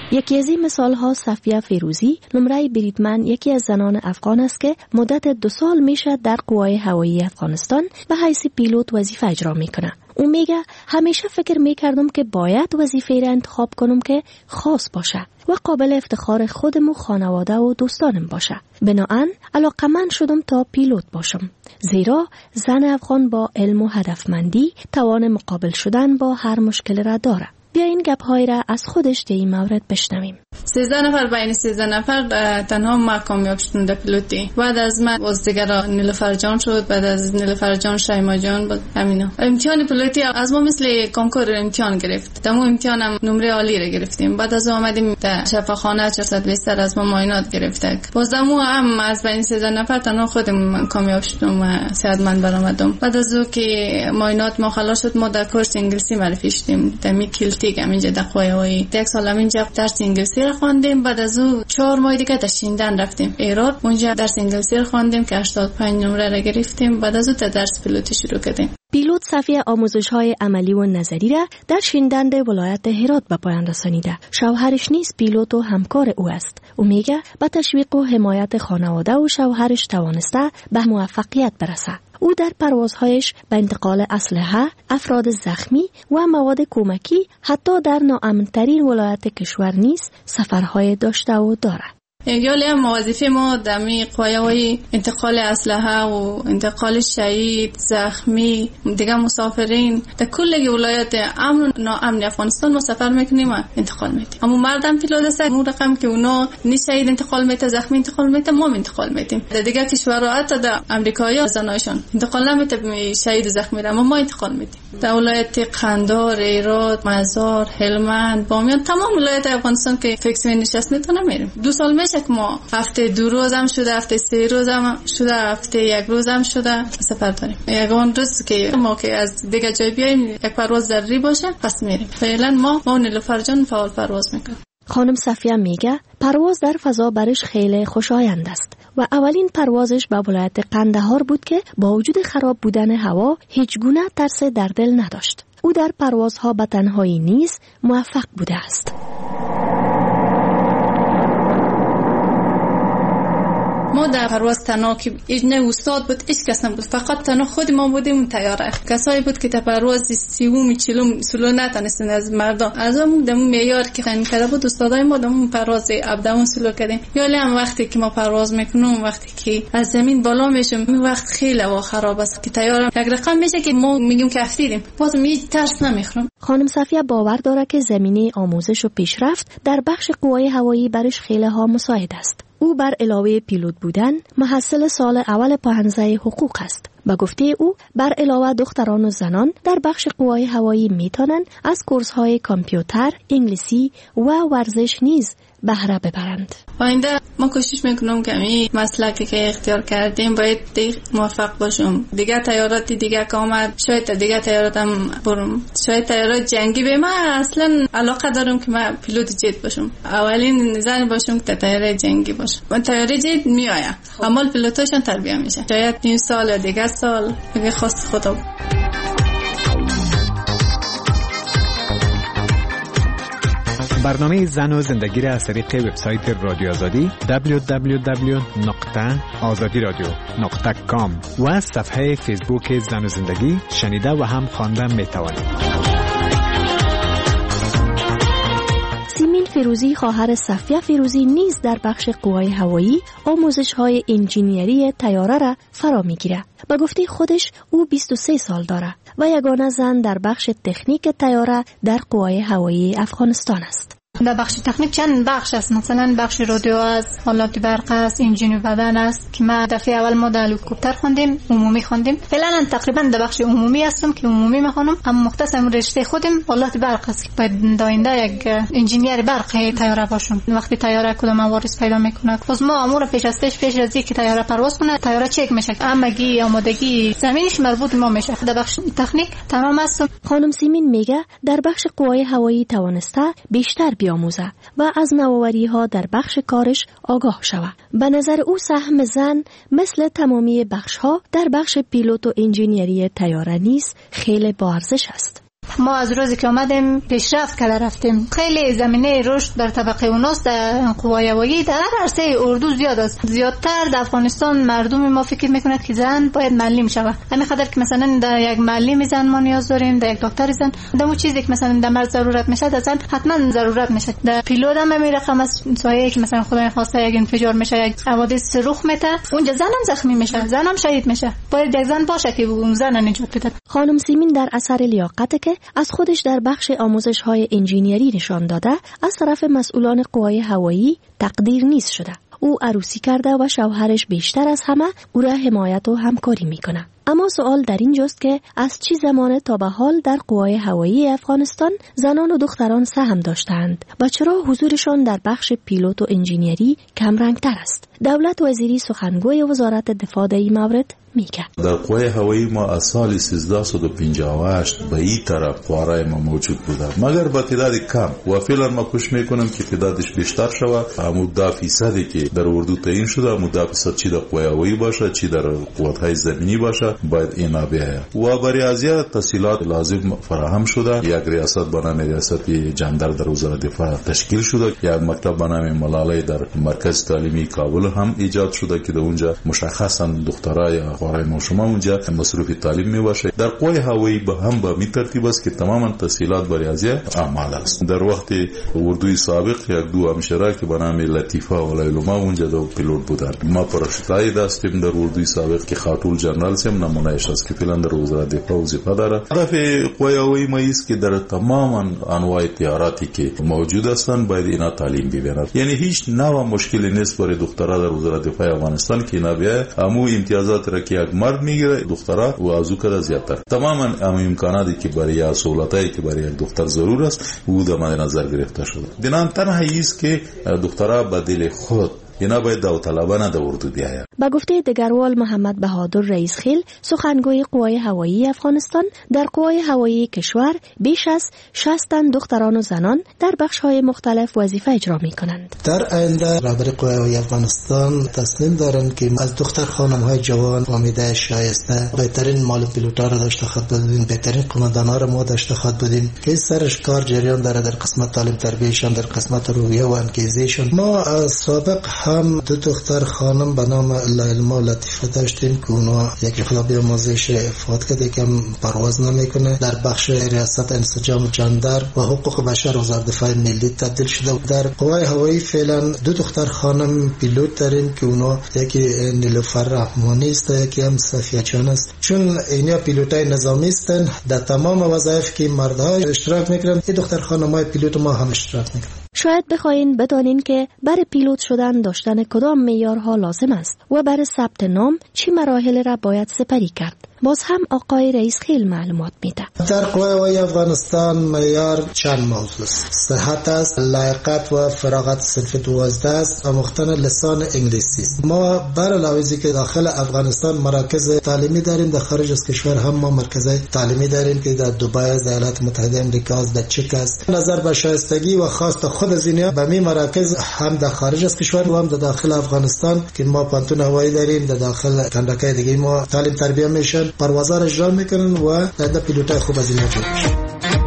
Speaker 12: یکی از این مثال ها صفیه فیروزی، نمره بریدمن، یکی از زنان افغان است که مدت دو سال میشه در قوای هوایی افغانستان به حیث پیلوت وظیفه اجرا میکنه. او میگه همیشه فکر میکردم که باید وظیفه را انتخاب کنم که خاص باشه و قابل افتخار خودم و خانواده و دوستانم باشه. بنابراین علاقمند شدم تا پیلوت باشم، زیرا زن افغان با علم و هدفمندی توان مقابل شدن با هر مشکل را داره. بیا این گپ های را از خودش در این مورد بشنویم.
Speaker 25: سیزده نفر بین سیزده نفر تنها ما کامیاب شدیم در پیلوتی. بعد از من باز دیگر نیلوفر جان شد، بعد از نیلوفر جان شیما جان، بعد همینا. امتحان پیلوتی از ما مثل کنکور امتحان گرفت. دمو امتحانم نمره عالی را گرفتیم. بعد از آمدیم در شفاخانه چهارصد بیستر از ما معاینات گرفتک. باز دمو هم از بین سیزده نفر تنها خودم کامیاب شدم و صحتمند برآمدم. بعد از او که معاینات ما خلاص شد، ما در کورس انگلیسی معرفی شدیم. در میکلتی اینجا در قوای یک سال اینجا درس انگلیسی رو خواندیم. بعد از او چهار ماه دیگه تا شیندن رفتیم ایران، اونجا درس انگلیسی رو خواندیم که هشتاد و پنج نمره را گرفتیم. بعد از او تا درس پیلوتی شروع کردیم.
Speaker 12: پیلوت صفیه آموزش‌های عملی و نظری را در شیندند ولایت هرات به پایان رسانیده. شوهرش نیز پیلوت و همکار او است. او میگه با تشویق و حمایت خانواده و شوهرش توانسته به موفقیت برسه. او در پروازهایش به انتقال اسلحه، افراد زخمی و مواد کمکی حتی در ناامن‌ترین ولایت کشور نیز سفرهای داشته و دارد.
Speaker 25: یالی هم وظیفه ما دمی قوایای انتقال اسلحه و انتقال شهید، زخمی، دیگه مسافرین در کل ولایت امن و ناامن افغانستان ما سفر میکنیم و انتقال میدیم. اما مردم پیلوت است، اون رقم که اونا نی شهید انتقال میته، زخمی انتقال میته، ما انتقال میدیم. در دیگه کشورها حتی در امریکایی زنایشان انتقال نمیته شهید و زخمی را، اما ما انتقال میدیم. در ولایت قندهار، هرات، مزار، هلمند، بامیان، تمام ولایت افغانستان که فکس نشست میتونه میریم. دو سال میشه که ما هفته دو روز هم شده، هفته سه روز هم شده، هفته یک روز هم شده سفر داریم. یگان روز که ما که از دیگه جای بیایم یک پرواز ضروری باشه پس میریم. فعلا ما ما نیلوفر جان فعال پرواز میکنیم.
Speaker 12: خانم صفیه میگه پرواز در فضا برش خیلی خوشایند است و اولین پروازش به ولایت قندهار بود که با وجود خراب بودن هوا هیچ گونه ترس در دل نداشت. او در پروازها به تنهایی نیز موفق بوده است.
Speaker 25: ما در پرواز تنها که هیچ نه استاد بود، هیچ کس نبود، فقط تنها خود ما بودیم اون طیاره. کسایی بود که در پرواز سیوم چلوم سلو نتونستن از مردم از اون دمون معیار که خن کرده بود استادای ما دمون پرواز ابدمون سلو کردیم. یالی هم وقتی که ما پرواز میکنیم، وقتی که از زمین بالا میشیم، این وقت خیلی هوا خراب است که طیاره یک رقم میشه که ما میگیم که افتیدیم، باز می ترس نمیخورم.
Speaker 12: خانم صفیه باور داره که زمینه آموزش و پیشرفت در بخش قوای هوایی برش خیلی ها مساعد است. او بر علاوه پیلوت بودن محصل سال اول پانزده حقوق است. با گفته او بر علاوه دختران و زنان در بخش قوای هوایی میتونن از کورس‌های کامپیوتر، انگلیسی و ورزش نیز بهره ببرند.
Speaker 25: آینده ما کوشش میکنم که این مسلکی که اختیار کردیم باید دیگه موفق باشم. دیگه تیارات دیگه که آمد شاید دیگه تیاراتم برم، شاید تیارات جنگی به من اصلا علاقه دارم که من پیلوت جت باشم. اولین زن باشم که تیاره جنگی باشم. من تیاره جت میآیم اما پیلوتاشون تربیت میشه، شاید این سال دیگه سال دیگه خواست خدا.
Speaker 3: برنامه زن و زندگی را از طریق وبسایت رادیو آزادی دبلیو دبلیو دبلیو نقطه آزادی رادیو نقطه کام و صفحه فیسبوک زن و زندگی شنیده و هم خواندن می توانید.
Speaker 12: سیمین فیروزی خواهر صفیه فیروزی نیز در بخش قوای هوایی آموزش‌های انجینیری طیاره را فرا می‌گیرد. با گفته خودش او بیست و سه سال دارد و یگانه زن در بخش تکنیک طیاره در قوای هوایی افغانستان است.
Speaker 25: در بخش تکنیک چند بخش است، مثلا بخش رادیو است، آلات برق است، انجین بدن است که ما دفعه اول ما در هلیکوپتر خوندیم، عمومی خوندیم. فعلا تقریبا در بخش عمومی هستم که عمومی میخونم، اما مختص امر رشته خودم آلات برق است که باید آینده یک انجینیر برق طیاره باشم. وقتی طیاره کدام عوارض پیدا میکنه باز ما امور پیش ازش پیش از اینکه طیاره پرواز کنه طیاره چک میشه، آمادگی آمادگی زمینش مربوط ما میشه. در بخش تکنیک تمام است.
Speaker 12: خانم سیمین میگه در بخش قوای هوایی توانسته بیشتر بیاموزه و از نوآوری ها در بخش کارش آگاه شود. به نظر او سهم زن مثل تمامی بخش ها در بخش پیلوت و انجینیری طیاره نیز خیلی با ارزش است.
Speaker 6: ما از روزی که آمدیم پیشرفت کرده رفتیم. خیلی زمینه رشد در طبقه اوناس در قوای هوایی در عرصه اردو زیاد است. زیادتر در افغانستان مردم ما فکر میکند که زن باید معلم شود. همین خاطر که مثلا در یک معلم زن ما نیاز داریم، در یک دکتر زن، در اون چیزی که مثلا در مرد ضرورت میشه در زن حتما ضرورت میشه. در پیلوت هم همین رقم است. سایه که مثلا خدای خواسته یک انفجار میشه، یک حوادث رخ میده، اونجا زن هم زخمی میشه، زن هم شهید میشه. باید یک زن باشه که اون زن نجات بده.
Speaker 12: خانم سیمین در اثر لیاقت که از خودش در بخش آموزش‌های انجینیری نشان داده، از طرف مسئولان قوای هوایی تقدیر نیست شده. او عروسی کرده و شوهرش بیشتر از همه او را حمایت و همکاری میکنه. اما سوال در اینجاست که از چه زمانه تا به حال در قوای هوایی افغانستان زنان و دختران سهم داشتند و چرا حضورشان در بخش پیلوت و انجینیری کم رنگتر است؟ دولت وزیری سخنگوی وزارت دفاع در این مورد میگه
Speaker 14: در قوای هوایی ما از سال سیزده و پنجاه و هشت به این طرف قوارای ما موجود بوده، مگر با تعداد کم و فعلا ما کوشش میکنم که تعدادش بیشتر شود. همون ده فیصدی که در اردو تعیین شده، همون ده فیصد چی در قوای هوایی باشه چی در قوت‌های زمینی باشه باید اینا بیاید و برای ازیا تسهیلات لازم فراهم شده. یک ریاست به نام ریاست جندر در وزارت دفاع تشکیل شده، یک مکتب به نام ملاله در مرکز تعلیمی کابل هم ایجاد شده که در اونجا مشخصا دخترای قوای ما شما اونجا مصروف تعلیم می باشه. در قوای هوایی به هم به می ترتیب است که تماما تسهیلات برای ازیا اعمال است. در وقت اردوی سابق یک دو همشیره که به نام لطیفه و لیلما اونجا دو پیلوت بودن. ما پراشوتای داشتیم در اردوی سابق که خاتون جنرال سیم نمونهش است که فعلا در وزارت دفاع وظیفه داره. هدف قوای هوایی ما است که در تمام انواع تیاراتی که موجود هستند باید اینا تعلیم ببینند. یعنی هیچ نوع مشکلی نیست برای دخترها در وزارت دفاع افغانستان که اینا بیاید امو امتیازات را که یک مرد میگیره دخترها و ازو کده زیادتر. تماما هم امکاناتی که برای سهولتایی که برای یک دختر ضرور است او در مد نظر گرفته شده. دینان تنها است که دخترها به دل خود اینا باید داوطلبانه در اردو بیاید.
Speaker 12: با گفته دگروال محمد بهادر رئیس خیل سخنگوی قوای هوایی افغانستان، در قوای هوایی کشور بیش از شصت تن دختران و زنان در بخش‌های مختلف وظیفه اجرا می‌کنند.
Speaker 15: در آینده رهبر قوای هوایی افغانستان تصمیم دارند که از دختر خانم‌های جوان امیده شایسته بهترین مال پیلوتا را داشته خواهد بودیم، بهترین قماندانا را ما داشته خواهد بودیم که سرش کار جریان داره در قسمت تعلیم تربیتشان، در قسمت روحیه و انگیزششان. ما از سابق هم دو دختر خانم به نام لیلما و لطیفه داشتیم که اونا یک خدا بیاموزش افاد کرده که پرواز نمیکنه. در بخش ریاست انسجام جندر و حقوق بشر وزارت دفاع ملی تبدیل شده. در قوای هوایی فعلا دو دختر خانم پیلوت داریم که اونا یکی نیلوفر رحمانی است، یکی هم صفیه جان است. چون اینا پیلوتای نظامی هستند در تمام وظایف که مردها اشتراک میکنن، این دختر خانمای پیلوت ما هم اشتراک میکنن.
Speaker 12: شاید بخواین بدانین که برای پیلوت شدن داشتن کدام معیارها لازم است و برای ثبت نام چی مراحل را باید سپری کرد. باز هم آقای رئیس خیل معلومات میده.
Speaker 15: در قوای هوایی افغانستان معیار چند موضوع است. صحت است، لیاقت و فراغت صنف دوازده است، آموختن لسان انگلیسی است. ما بر علاوه که داخل افغانستان مراکز تعلیمی داریم، در خارج از کشور هم ما مرکز تعلیمی داریم که در دبی است، در ایالات متحده آمریکا است، در چک است. نظر به شایستگی و خواست خود از اینا به می مراکز هم در خارج از کشور و هم در داخل افغانستان که ما پانتون هوایی داریم، در داخل کندکای دیگه ما تعلیم تربیت میشن، پروازها را اجرا میکنن و در پیلوتای خوب از اینا جور میشن.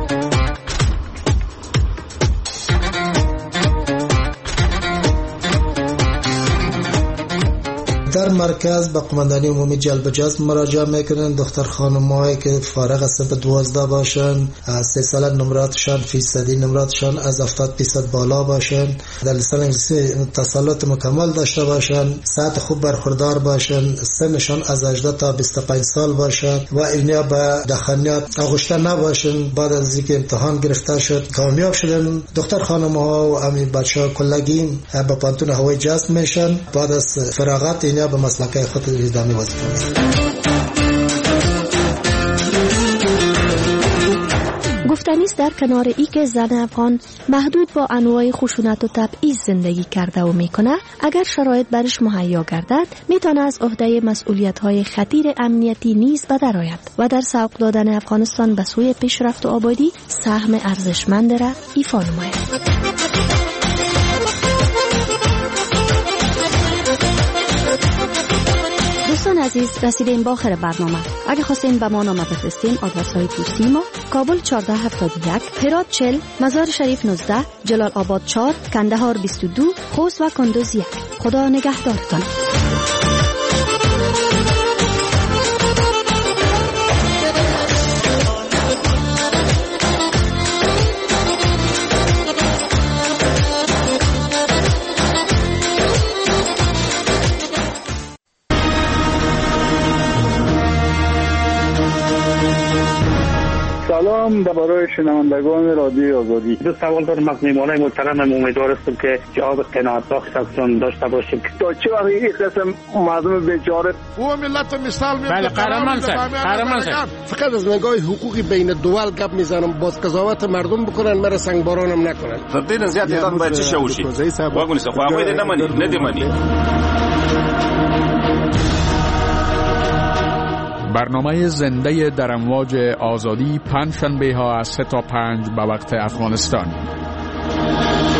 Speaker 15: در مرکز به قماندانی عمومی جلب جذب مراجعه میکنن. دختر خانمایی که فارغ از صنف دوازده باشن، سه ساله نمراتشان فیصدی نمراتشان از هفتاد درصد بالا باشن، در لسان انگلیسی تسلط مکمل داشته باشن، ساعت خوب برخوردار باشن، سنشان از هجده تا بیست و پنج سال باشد و اینا به دخانیات آغشته نباشن. بعد از اینکه امتحان گرفته شد کامیاب شدن، دختر خانم‌ها و امی بچه‌ها کلگی به پانتون هوایی جذب میشن. بعد از فراغت اینا به مسلکه خود ادامه وظیفه می‌کنند.
Speaker 12: گفتنی است در کنار ای که زن افغان محدود با انواع خشونت و تبعیض زندگی کرده و میکنه، اگر شرایط برش مهیا گردد میتونه از عهده مسئولیت‌های خطیر امنیتی نیز بدرآید و در سوق دادن افغانستان به سوی پیشرفت و آبادی سهم ارزشمند را ایفا نماید. دوستان شنوندگان عزیز، رسیدیم به آخر برنامه. اگه خواستین به ما نامه بفرستین، آدرس های پستی ما: کابل چهارده هفتاد و یک، هرات چهل، مزار شریف نوزده، جلال آباد چهار، کندهار بیست و دو، خوست و کندوز یک. خدا نگهدارتان.
Speaker 4: سلام درباره شنوندگان رادیو آزادی. دو سوال دارم از میهمانای محترم. امیدوار هستم که جواب قناعت بخش ازشون داشته باشیم. تا چه وقت این قسم مردم بیچاره
Speaker 7: و ملت مثال میاد؟
Speaker 16: بله قهرمان صاحب، قهرمان صاحب.
Speaker 7: فقط از نگاه حقوقی بین دول گپ میزنم، باز قضاوت مردم بکنن، مرا سنگبارانم نکنن.
Speaker 17: فقط زیاد ایران باید چه شوشی؟ واگونی سو خواهی نمانی، ندیمانی.
Speaker 22: برنامه زنده در امواج آزادی پنج شنبه ها از سه تا پنج به وقت افغانستان.